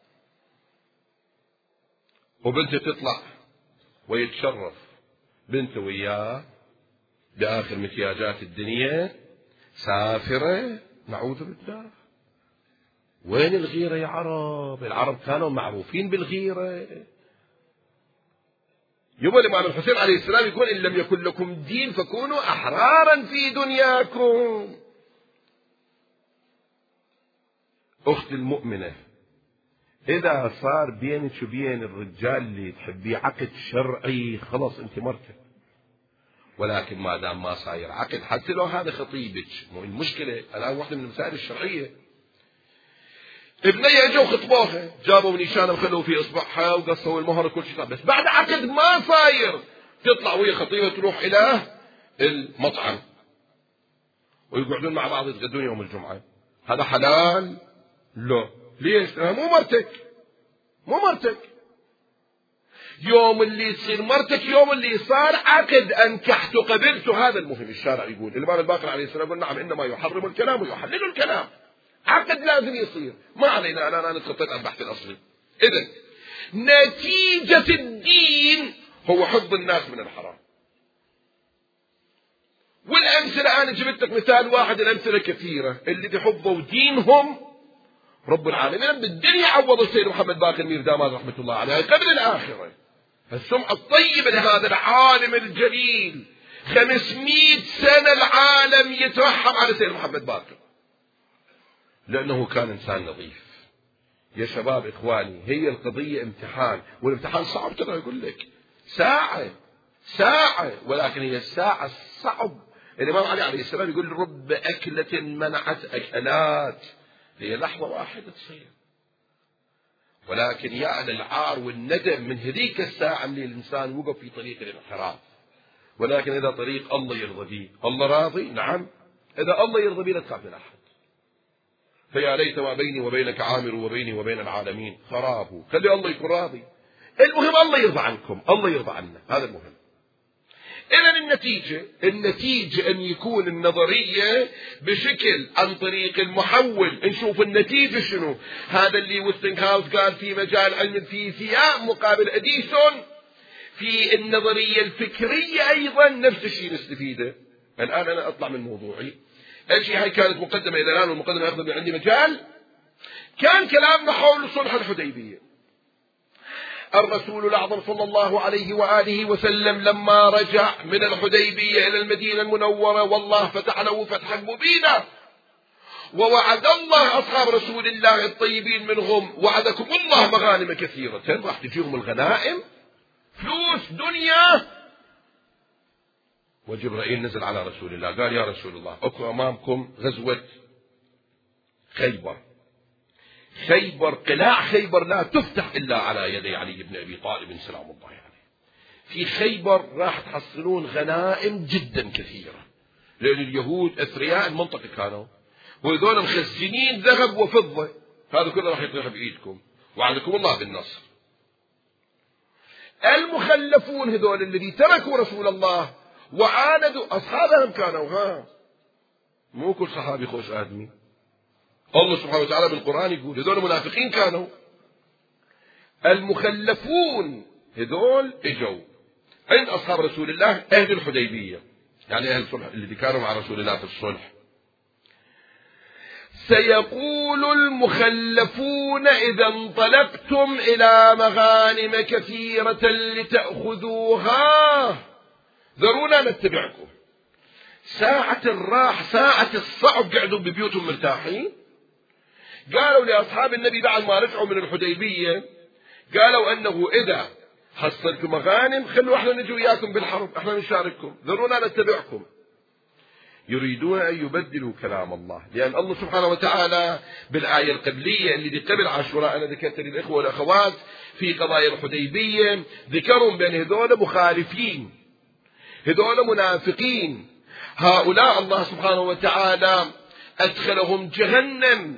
وبنته تطلع ويتشرف بنته وياه بآخر مكياجات الدنيا سافرة، نعوذ بالله. وين الغيرة يا عرب؟ العرب كانوا معروفين بالغيرة. يبقى الإمام الحسين عليه السلام يقول إن لم يكن لكم دين فكونوا أحرارا في دنياكم. أخت المؤمنة، إذا صار بينك وبين الرجال اللي تحبيه عقد شرعي خلص أنت مرتب، ولكن ما دام ما صاير عقد حتى لو هذا خطيبك، مو المشكلة الآن واحدة من المسائل الشرعية، ابنية اجوا خطبوها جابوا نيشانة وخلوا في إصبعها وقصوا المهر وكل شيء، بس بعد عقد ما صاير تطلع وهي خطيبة تروح إلى المطعم ويقعدون مع بعض يتغدون يوم الجمعة، هذا حلال؟ لا. ليش؟ مو مرتك، مو مرتك. يوم اللي تصير مرتك يوم اللي صار عقد أنكحت قبلت، هذا المهم. الشارع يقول الإمام الباقر عليه السلام يقول نعم إنما يحرم الكلام ويحلل الكلام، عقد لازم يصير، ما علينا أنا أنا نتخطيت على البحث الأصلي. إذن نتيجة الدين هو حفظ الناس من الحرام. والأمثلة أنا جبت لك مثال واحد، الأمثلة كثيرة اللي بحفظوا دينهم رب العالمين بالدنيا عوض السيد محمد باقر مير داماد رحمة الله عليه قبل الآخرة. السمعة الطيبة لهذا العالم الجليل. خمسمائة سنة العالم يترحم على سيد محمد باقر لأنه كان إنسان نظيف. يا شباب إخواني، هي القضية امتحان، والامتحان صعب ترى، يقول لك ساعة ساعة، ولكن هي الساعة الصعب. الإمام علي عليه السلام يقول رب أكلة منعت أكلات، هي لحظة واحدة تصير، ولكن يا للعار والندم من هذيك الساعة اللي الإنسان وقف في طريق الانحراف. ولكن إذا طريق الله يرضى به، الله راضي، نعم، إذا الله يرضى به لا تخاف من أحد. فيا ليت ما بيني وبينك عامر وبيني وبين العالمين خراب، خلي الله يكون راضي. المهم الله يرضى عنكم، الله يرضى عنا، هذا المهم. إذن النتيجة النتيجة أن يكون النظرية بشكل عن طريق المحول. نشوف النتيجة شنو. هذا اللي ويستنغهاوس قال في مجال علم الفيزياء مقابل أديسون في النظرية الفكرية أيضا نفس الشيء نستفيده. الآن أنا أطلع من موضوعي. الشيء هاي كانت مقدمة إلى الآن، والمقدمة يأخذ من عندي مجال. كان كلامنا حول صلح الحديبية. الرسول الأعظم صلى الله عليه وآله وسلم لما رجع من الحديبية إلى المدينة المنورة والله فتح له فتحا مبينا، ووعد الله أصحاب رسول الله الطيبين منهم وعدكم الله مغانم كثيرة. راح تجيهم الغنائم، فلوس، دنيا. وجبرائيل نزل على رسول الله قال يا رسول الله اكو أمامكم غزوة خيبر. خيبر قلاع خيبر لا تفتح إلا على يدي علي بن أبي طالب سلام الله عليه. في خيبر راح تحصلون غنائم جدا كثيرة، لأن اليهود أثرياء المنطقة كانوا، وهذول مخزنين ذهب وفضة، هذا كله راح يطيح بإيدكم، وعدكم الله بالنصر. المخلفون هذول الذي تركوا رسول الله وعاندوا أصحابهم كانوا، ها مو كل صحابي خوش آدمي. الله سبحانه وتعالى بالقرآن يقول هذول منافقين كانوا. المخلفون هذول اجوا عند أصحاب رسول الله أهل الحديبية، يعني أهل الصلح الذي كانوا مع رسول الله في الصلح. سيقول المخلفون إذا انطلقتم إلى مغانم كثيرة لتأخذوها ذرونا نتبعكم. ساعة الراح، ساعة الصعب، قعدوا ببيوتهم مرتاحين. قالوا لأصحاب النبي بعد ما رجعوا من الحديبية، قالوا أنه إذا حصلتم مغانم خلوا احنا نجي وياكم بالحرب، احنا نشارككم، ذرونا نتبعكم. يريدون أن يبدلوا كلام الله، لأن الله سبحانه وتعالى بالآية القبلية اللي قبل عاشوراء أنا ذكرت للإخوة والأخوات في قضايا الحديبية، ذكرهم بأن هذول مخالفين، هذول منافقين، هؤلاء الله سبحانه وتعالى أدخلهم جهنم.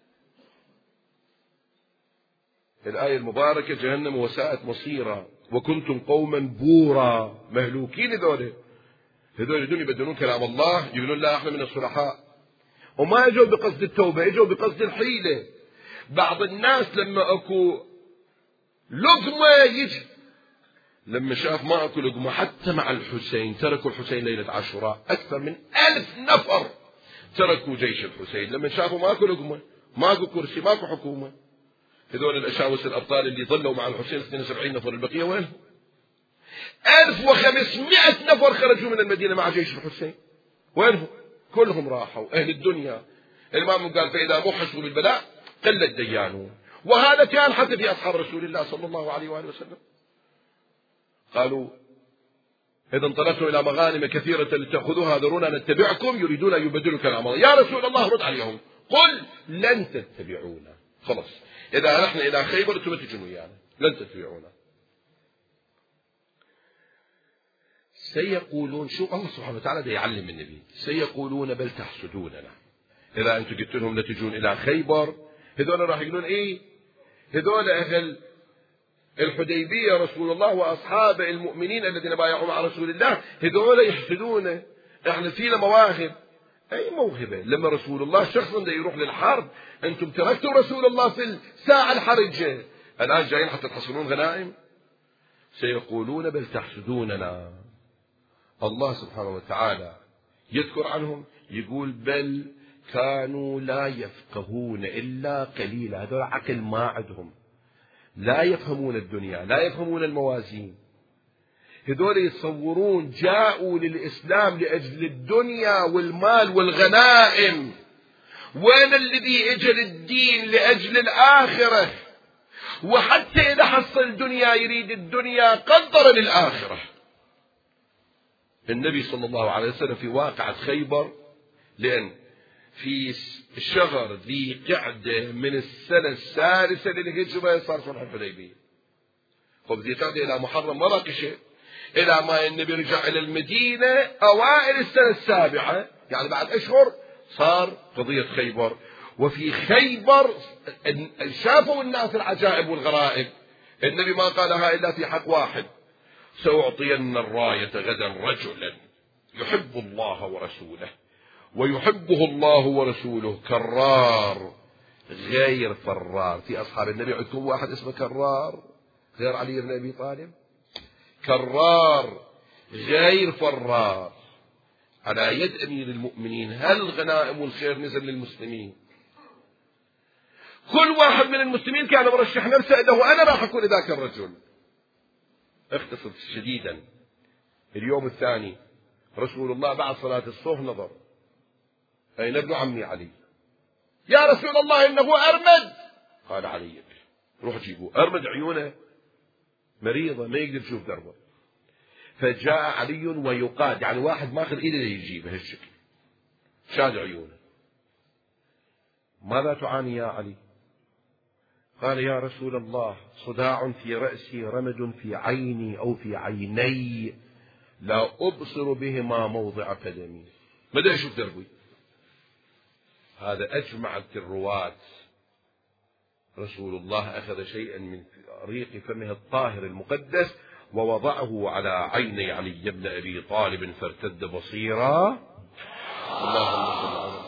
الآية المباركة جهنم وساءت مصيرا وكنتم قوما بورا، مهلوكين. هذول هذول يريدون يبدلون كلام الله، يقولون لا احنا من الصلحاء، وما اجوا بقصد التوبة، اجوا بقصد الحيلة. بعض الناس لما اكو لقمة يجي، لما شاف ما اكو لقمة حتى مع الحسين، تركوا الحسين ليلة عاشوراء، اكثر من ألف نفر تركوا جيش الحسين لما شافوا ما اكو لقمة، ما اكو كرسي، ما اكو حكومة. هذول الأشاوس الأبطال اللي ظلوا مع الحسين اثنين وسبعين نفر، البقية وينهم؟ ألف وخمسمائة نفر خرجوا من المدينة مع جيش الحسين، وينهم؟ كلهم راحوا أهل الدنيا. الإمام قال فإذا محصوا بالبلاء قل الديانون، وهذا كان حتى في أصحاب رسول الله صلى الله عليه وآله وسلم. قالوا إذا انطلقتم إلى مغانم كثيرة لتأخذوها ذرونا نتبعكم يريدون أن يبدلوا كلام الله. يا رسول الله رد عليهم قل لن تتبعونا، خلاص إذا رحنا إلى خيبر أنتم تجون ويانا، لن تتبعونا. سيقولون، شو الله سبحانه وتعالى ده يعلم النبي، سيقولون بل تحسدوننا. إذا أنتم قلت لهم لا تجون إلى خيبر، هذول راح يقولون إيه؟ هذول أهل الحديبية رسول الله وأصحابه المؤمنين الذين بايعوا مع رسول الله، هذول يحسدونه، إحنا فينا مواهب. أي موهبة؟ لما رسول الله شخصا ده يروح للحرب، أنتم تركتوا رسول الله في الساعة الحرجة، الآن جايين حتى تحصلون غنائم. سيقولون بل تحسدوننا. الله سبحانه وتعالى يذكر عنهم يقول بل كانوا لا يفقهون إلا قليلا، هذول عقل ما عندهم، لا يفهمون الدنيا، لا يفهمون الموازين. هذول يتصورون جاءوا للإسلام لأجل الدنيا والمال والغنائم. وين الذي أجل الدين لأجل الآخرة؟ وحتى إذا حصل الدنيا يريد الدنيا قدر للآخرة. النبي صلى الله عليه وسلم في واقعة خيبر، لأن في شهر ذي قعدة من السنة السادسة للهجرة صار صلح الحديبية. خب ذي قعدة إلى محرم مراكش، إلى ما النبي رجع إلى المدينة أوائل السنة السابعة، يعني بعد أشهر صار قضية خيبر. وفي خيبر شافوا الناس العجائب والغرائب. النبي ما قالها إلا في حق واحد: سأعطين الراية غدا رجلا يحب الله ورسوله ويحبه الله ورسوله، كرار غير فرار. في أصحاب النبي عندكم واحد اسمه كرار غير علي بن أبي طالب؟ كرار غير فرار على يد أمير المؤمنين. هل الغنائم والخير نزل للمسلمين؟ كل واحد من المسلمين كان مرشح نفسه انه انا راح اكون ذاك الرجل. اختصر شديدا، اليوم الثاني رسول الله بعد صلاة الصبح نظر: اين ابن عمي علي؟ يا رسول الله انه ارمد. قال: علي روح جيبوه. ارمد عيونه مريضة ما يقدر يشوف دربه. فجاء علي ويقاد، يعني واحد ماخذ ايده يجيبه هالشكل، شاد عيونه. ماذا تعاني يا علي؟ قال: يا رسول الله صداع في رأسي، رمد في عيني أو في عيني، لا أبصر بهما موضع قدمي. بدأ يشوف دربي. هذا أجمعت الرواة. رسول الله أخذ شيئا من ريق فمه الطاهر المقدس ووضعه على عيني علي بن أبي طالب فارتد بصيرا. اللهم صل على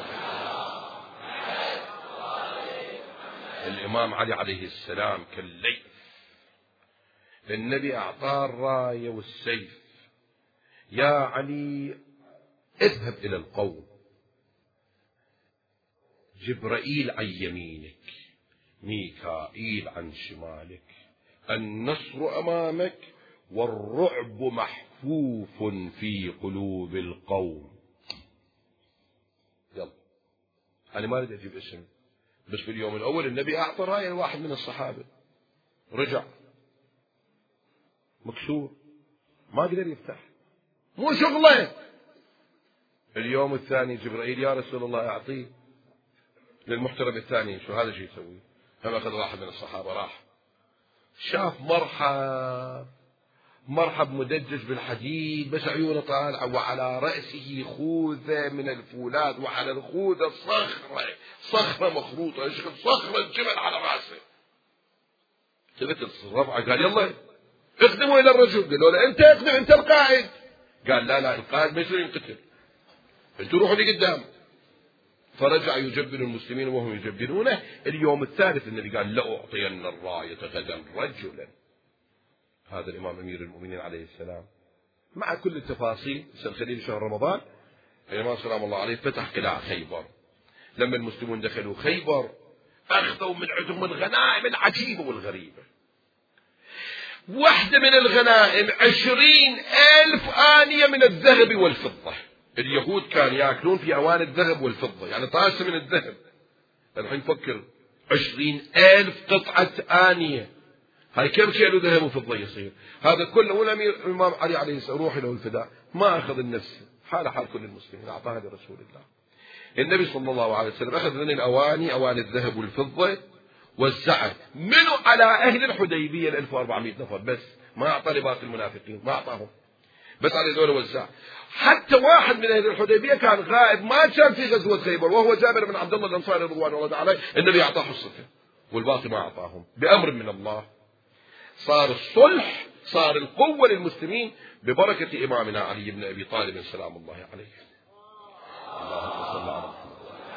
الإمام علي عليه السلام كالليث. النبي أعطاه الراية والسيف: يا علي اذهب إلى القوم، جبرائيل عن يمينك، ميكائيل عن شمالك، النصر أمامك، والرعب محفوف في قلوب القوم. يلا، أنا ما أريد أجيب اسم، بس في اليوم الأول النبي أعطى راية لواحد من الصحابة، رجع مكسور ما قدر يفتح، مو شغله. اليوم الثاني جبرائيل: يا رسول الله أعطيه. للمحترم الثاني: شو هذا شيء يسوي؟ هم أخذ واحد من الصحابة راح شاف مرحب مرحب مدجج بالحديد، بس عيونه طالعة، وعلى رأسه خوذة من الفولاذ، وعلى الخوذة صخرة صخرة مخروطة، صخرة جبل على رأسه. ثبت الرفعة، قال: يلا اقدموا إلى الرجل. قالوا له: أنت اقدم، أنت القائد. قال: لا لا، القائد ما يصير ينقتل، أنتوا روحوا لي قدام. فرجع يجبن المسلمين وهم يجبنونه. اليوم الثالث النبي قال: لأعطين الراية غدا رجلا. هذا الإمام أمير المؤمنين عليه السلام مع كل التفاصيل. سنة خليل شهر رمضان الإمام سلام الله عليه فتح قلاع خيبر. لما المسلمون دخلوا خيبر أخذوا من عندهم الغنائم العجيبة والغريبة. واحدة من الغنائم عشرين ألف آنية من الذهب والفضة. اليهود كان يأكلون في أواني الذهب والفضة، يعني طاسة من الذهب. الحين فكر عشرين ألف قطعة آنية، هاي كم كيلو ذهب وفضة يصير؟ هذا كله. والأمير الإمام علي عليه السلام روح له الفداء ما أخذ النفس، حال حال كل المسلمين، أعطاها لرسول الله. النبي صلى الله عليه وسلم أخذ من الأواني، أواني الذهب والفضة، وزعها منه على أهل الحديبية الألف وأربعمائة نفر بس، ما أعطى لباقي المنافقين، ما أعطاهم، بس على ذول وزع. حتى واحد من أهل الحديبية كان غائب، ما كان في غزوة خيبر، وهو جابر بن عبد الله الأنصاري رضوان الله تعالى، النبي أعطاه حصته والباقي ما أعطاهم بأمر من الله. صار الصلح، صار القوة للمسلمين ببركة إمامنا علي بن أبي طالب سلام الله عليه. اللهم صل على محمد.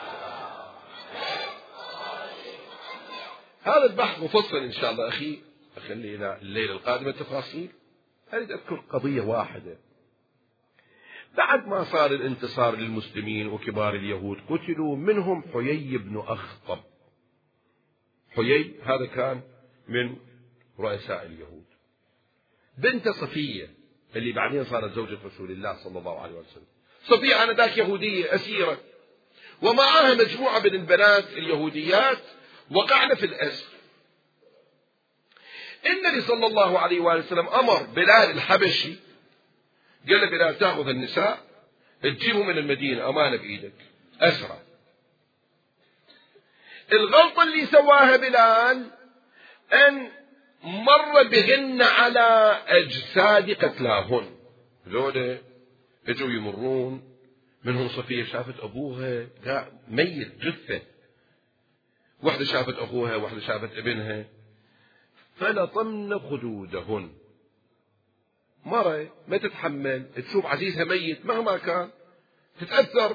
هذا البحث مفصل إن شاء الله أخي، أخلي إلى الليلة القادمة تفاصيل. أريد أذكر قضية واحدة. بعد ما صار الانتصار للمسلمين وكبار اليهود قتلوا، منهم حيي بن أخطب. حيي هذا كان من رؤساء اليهود، بنت صفية اللي بعدين صارت زوجة رسول الله صلى الله عليه وسلم. صفية آنذاك يهودية أسيرة، ومعها مجموعة من البنات اليهوديات وقعن في الأسر. النبي صلى الله عليه وسلم أمر بلال الحبشي، قال له بلال تأخذ النساء تجيبهم من المدينة أمانة بإيدك أسرى. الغلطة اللي سواها بلال أن مر بهن على أجساد قتلاهن. ذولا اجوا يمرون، منهم صفية شافت أبوها ميت جثة، واحدة شافت أخوها، واحدة شافت ابنها، فلطمن خدودهن. مرة ما تتحمل تشوف عزيزها ميت مهما كان تتأثر.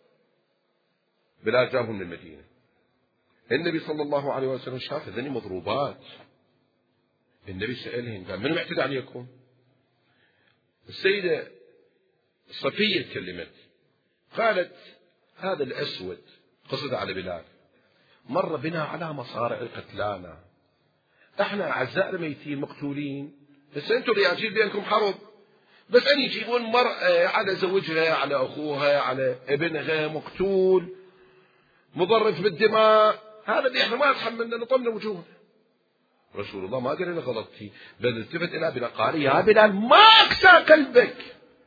بلال جابهم من المدينة. النبي صلى الله عليه وسلم شاف هذني مضروبات. النبي سألهم قال من اعتدى عليكم؟ السيدة صفية تكلمت قالت هذا الأسود، قصد على بلال، مر بنا على مصارع قتلانا، احنا أعزائنا ميتين مقتولين، بس انتم رياجين بينكم حرب، بس أن يجيبون مرأة على زوجها على أخوها على ابنها مقتول مضرف بالدماء، هذا اللي احنا ما نتحملنا نطمنا وجوهنا. رسول الله ما قال له غلطتي، بل التفت إلى بلال قال يا بلال ما أقسى قلبك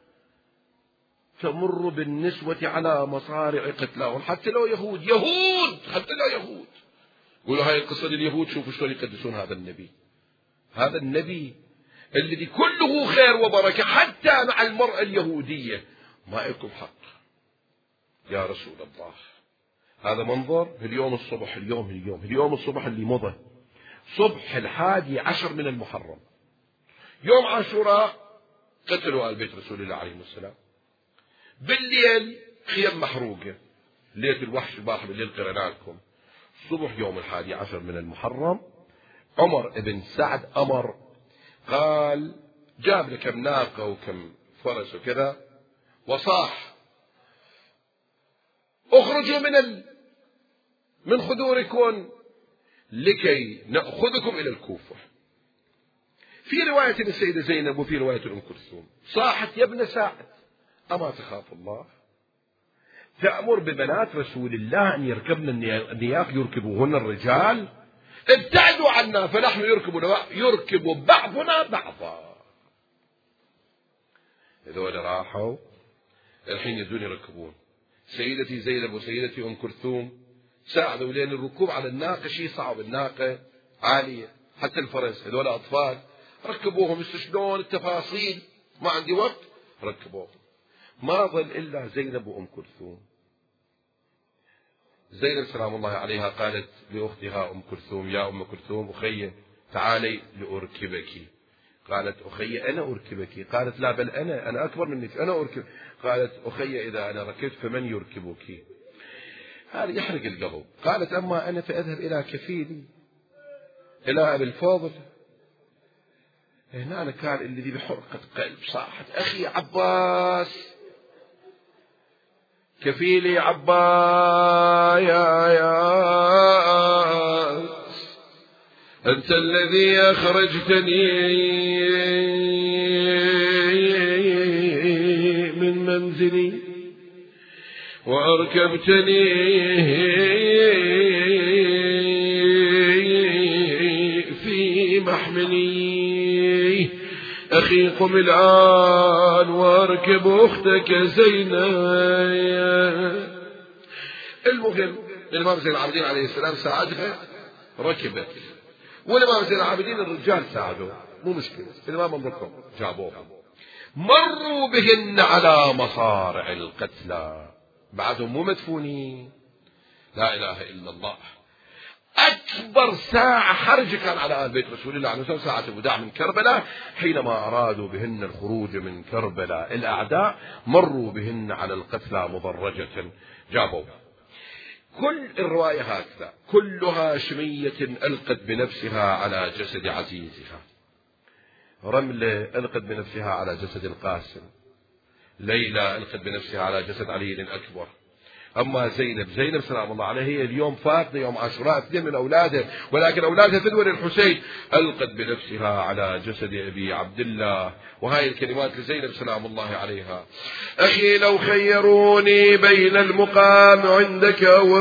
تمر بالنسوة على مصارع قتلاهم، حتى لو يهود يهود حتى لو يهود. قولوا هاي القصة لليهود، شوفوا شلون يقدسون هذا النبي، هذا النبي الذي كله خير وبركة، حتى مع المرأة اليهودية ما لكم حق يا رسول الله. هذا منظر اليوم الصبح، اليوم اليوم اليوم الصبح اللي مضى، صبح الحادي عشر من المحرم، يوم عاشوراء قتلوا آل بيت رسول الله عليه السلام. بالليل خيم محروقة، ليلة الوحش البارحة بالليل قرأنا لكم. صبح يوم الحادي عشر من المحرم عمر بن سعد أمر، قال جاب لي كم ناقة وكم فرس وكذا، وصاح اخرجوا من ال... من خدوركم لكي نأخذكم إلى الكوفة. في رواية السيدة زينب وفي رواية أم كلثوم صاحت يا ابن سعد أما تخاف الله، تأمر ببنات رسول الله أن يركبن النياق يركبوهن الرجال، ابتعدوا عنا فنحن يركب يركب بعضنا بعضا. هذول راحوا الحين يدون يركبون. سيدتي زينب وسيدتي أم كلثوم ساعدوا، لأن الركوب على الناقة شيء صعب، الناقة عالية، حتى الفرس هذول أطفال ركبوهم شلون التفاصيل، ما عندي وقت ركبوهم. ما ظل إلا زينب وأم كلثوم. زينب سلام الله عليها قالت لأختها أم كلثوم يا أم كلثوم أخي تعالي لأركبك. قالت أخي أنا أركبك. قالت لا بل أنا أنا أكبر منك أنا أركب. قالت أخي إذا أنا ركبت فمن يركبك؟ هذا يحرق القلب. قالت أما أنا فأذهب إلى كفيلي إلى أبي الفاضل. هنا أنا كان الذي بحرقة قلب صاحت أخي عباس كفيلي عباس يا يا أنت الذي أخرجتني من منزلي وأركبتني في محملي. أخي قم الآن واركب أختك زينب. المهم الإمام زين العابدين عليه السلام ساعدها ركبت، والإمام زين العابدين الرجال ساعدوا مو مشكلة، الإمام انظركم جابوها مروا بهن على مصارع القتلى، بعدهم مو مدفونين. لا إله إلا الله. أكبر ساعة حرج كان على آل بيت رسول الله عليه وسلم ساعة الوداع من كربلاء، حينما أرادوا بهن الخروج من كربلاء الأعداء مروا بهن على القتلى مضرجة جابوا. كل الرواية هكذا كلها شمية ألقت بنفسها على جسد عزيزها، رملة ألقت بنفسها على جسد القاسم، ليلى ألقت بنفسها على جسد علي الأكبر، أما زينب زينب سلام الله عليها هي اليوم فاقدة يوم عاشوراء اثنين من أولادها، ولكن أولادها فدوى الحسين ألقت بنفسها على جسد أبي عبد الله. وهاي الكلمات لزينب سلام الله عليها: أخي لو خيروني بين المقام عندك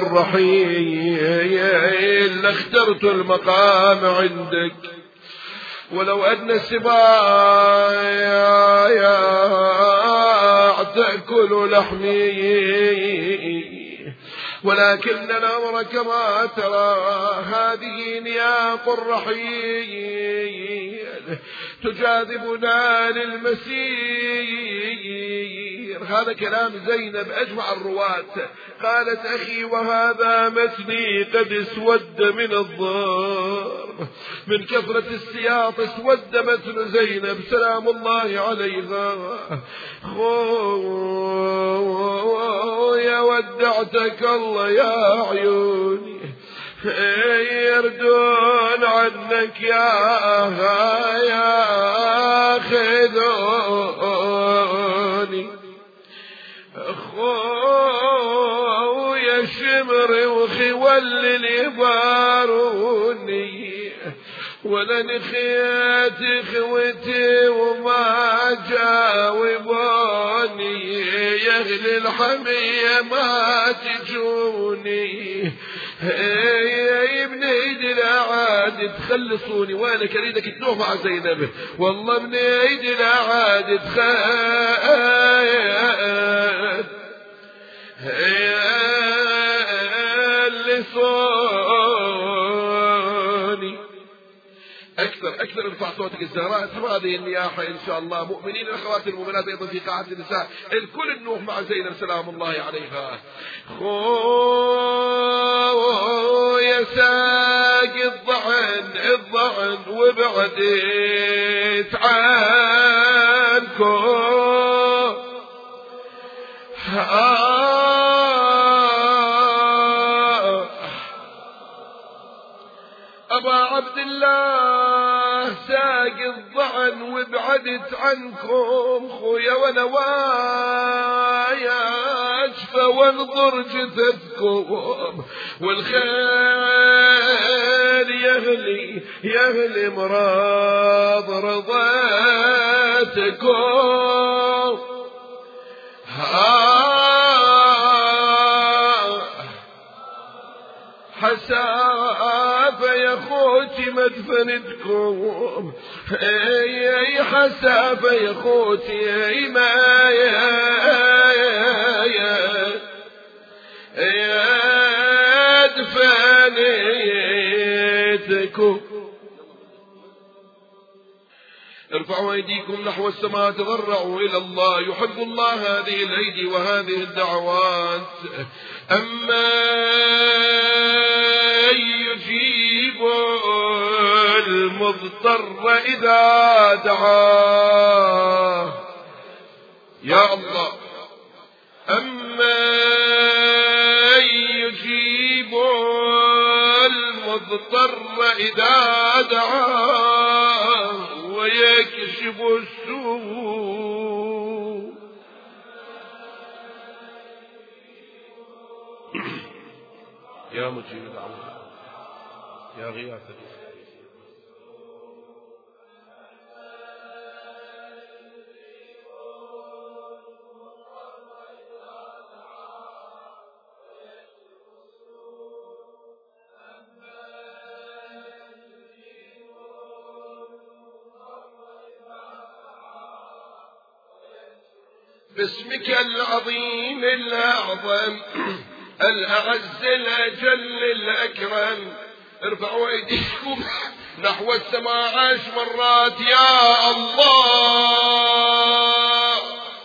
والرحيل لاخترت المقام عندك، ولو أدنى السباع تأكل لحمي، ولكن الأمر كما ترى هذه نياق الرحيل تجاذبنا للمسير. هذا كلام زينب أجمع الرواة. قالت: أخي وهذا مثلي قد اسود من الضرب، من كثرة السياط اسود مثل زينب سلام الله عليها. خويا ودعتك الله يا عيوني، يردون عنك يا يا خذوني. خويا شمر وخول يباروني، ولن خيت خوتي وما جاوبوني، يا اهل الحمية ما تجوني، يا ابن ايدي لا عاد تخلصوني. وينك اريدك تنوح مع زينب، والله ابن ايدي لا عاد تخلصوني. أكثر أكثر ارفع صوتك الزهراء. هذه النياحة إن شاء الله. مؤمنين الأخوات المؤمنات أيضا في قاعة النساء الكل النوح مع زينب سلام الله عليها. خو يا ساق الضعن الضعن وبعدت عنكم، أبا عبد الله ساق الضعن وابعدت عنكم، خويا ونوايا أشفى وانظر جثثكم، والخير يهلي يهلي مراد رضيتكم. حساب يا خوتي مدفنتكم، اي حساب يا خوتي ما يا يا دفنتكم. ارفعوا أيديكم نحو السماء تضرعوا إلى الله، يحب الله هذه الأيدي وهذه الدعوات. أما يجيب المضطر إذا دعاه، يا الله. أما يجيب المضطر إذا دعاه ويكشف السوء. يا مجيب الدعوة يا غياث باسمك العظيم الأعظم الأعز الأجل الأكرم. ارفعوا أيديكم نحو السماء عشر مرات يا الله.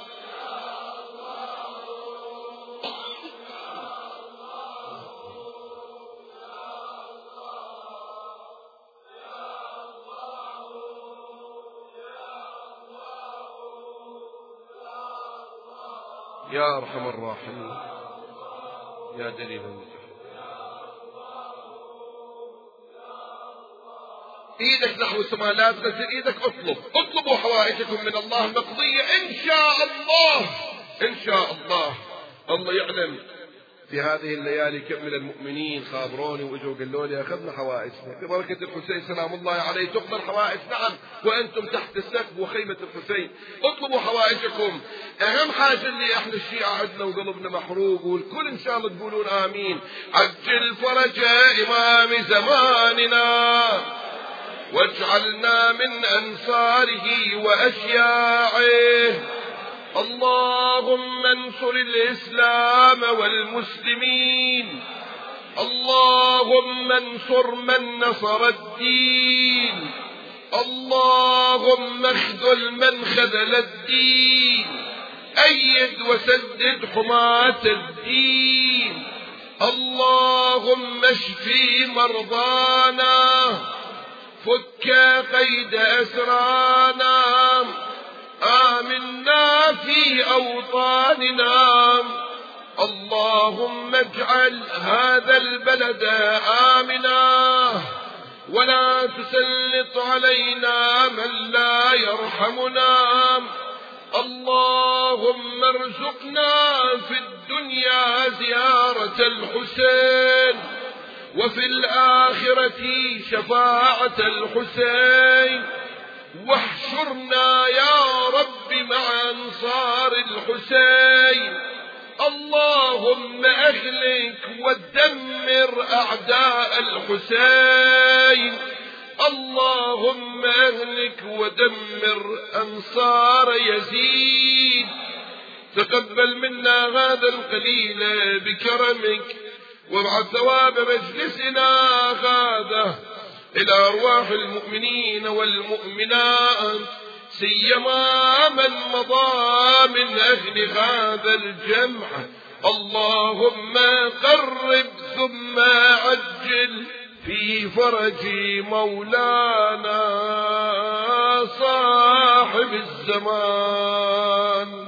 يا أرحم الراحمين يا دليل المتحد. ايدك نحو السماء، لا تنزل ايدك. اطلب اطلبوا حوائجكم من الله مقضية ان شاء الله ان شاء الله. الله يعلم في هذه الليالي كم من المؤمنين خابروني وإجوا قالوا لي أخذنا حوائجنا ببركة الحسين سلام الله عليه تقبل حوائج. نعم، وأنتم تحت السقف وخيمة الحسين اطلبوا حوائجكم. أهم حاجة اللي إحنا الشيعة عندنا وقلبنا محروق، والكل إن شاء الله تقولون آمين. عجل فرج إمام زماننا واجعلنا من أنصاره وأشياعه. اللهم انصر الإسلام والمسلمين. اللهم انصر من نصر الدين. اللهم اخذل من خذل الدين. أيد وسدد حماة الدين. اللهم اشفي مرضانا، فك قيد أسرانا، آمنا في أوطاننا. اللهم اجعل هذا البلد آمنا، ولا تسلط علينا من لا يرحمنا. اللهم ارزقنا في الدنيا زيارة الحسين، وفي الآخرة شفاعة الحسين، واحشرنا يا رب مع أنصار الحسين. اللهم أهلك ودمر أعداء الحسين. اللهم أهلك ودمر أنصار يزيد. تقبل منا هذا القليل بكرمك، وابعث ثواب مجلسنا هذا إلى أرواح المؤمنين والمؤمنات، سيما من مضى من أهل هذا الجمع. اللهم قرب ثم عجل في فرج مولانا صاحب الزمان.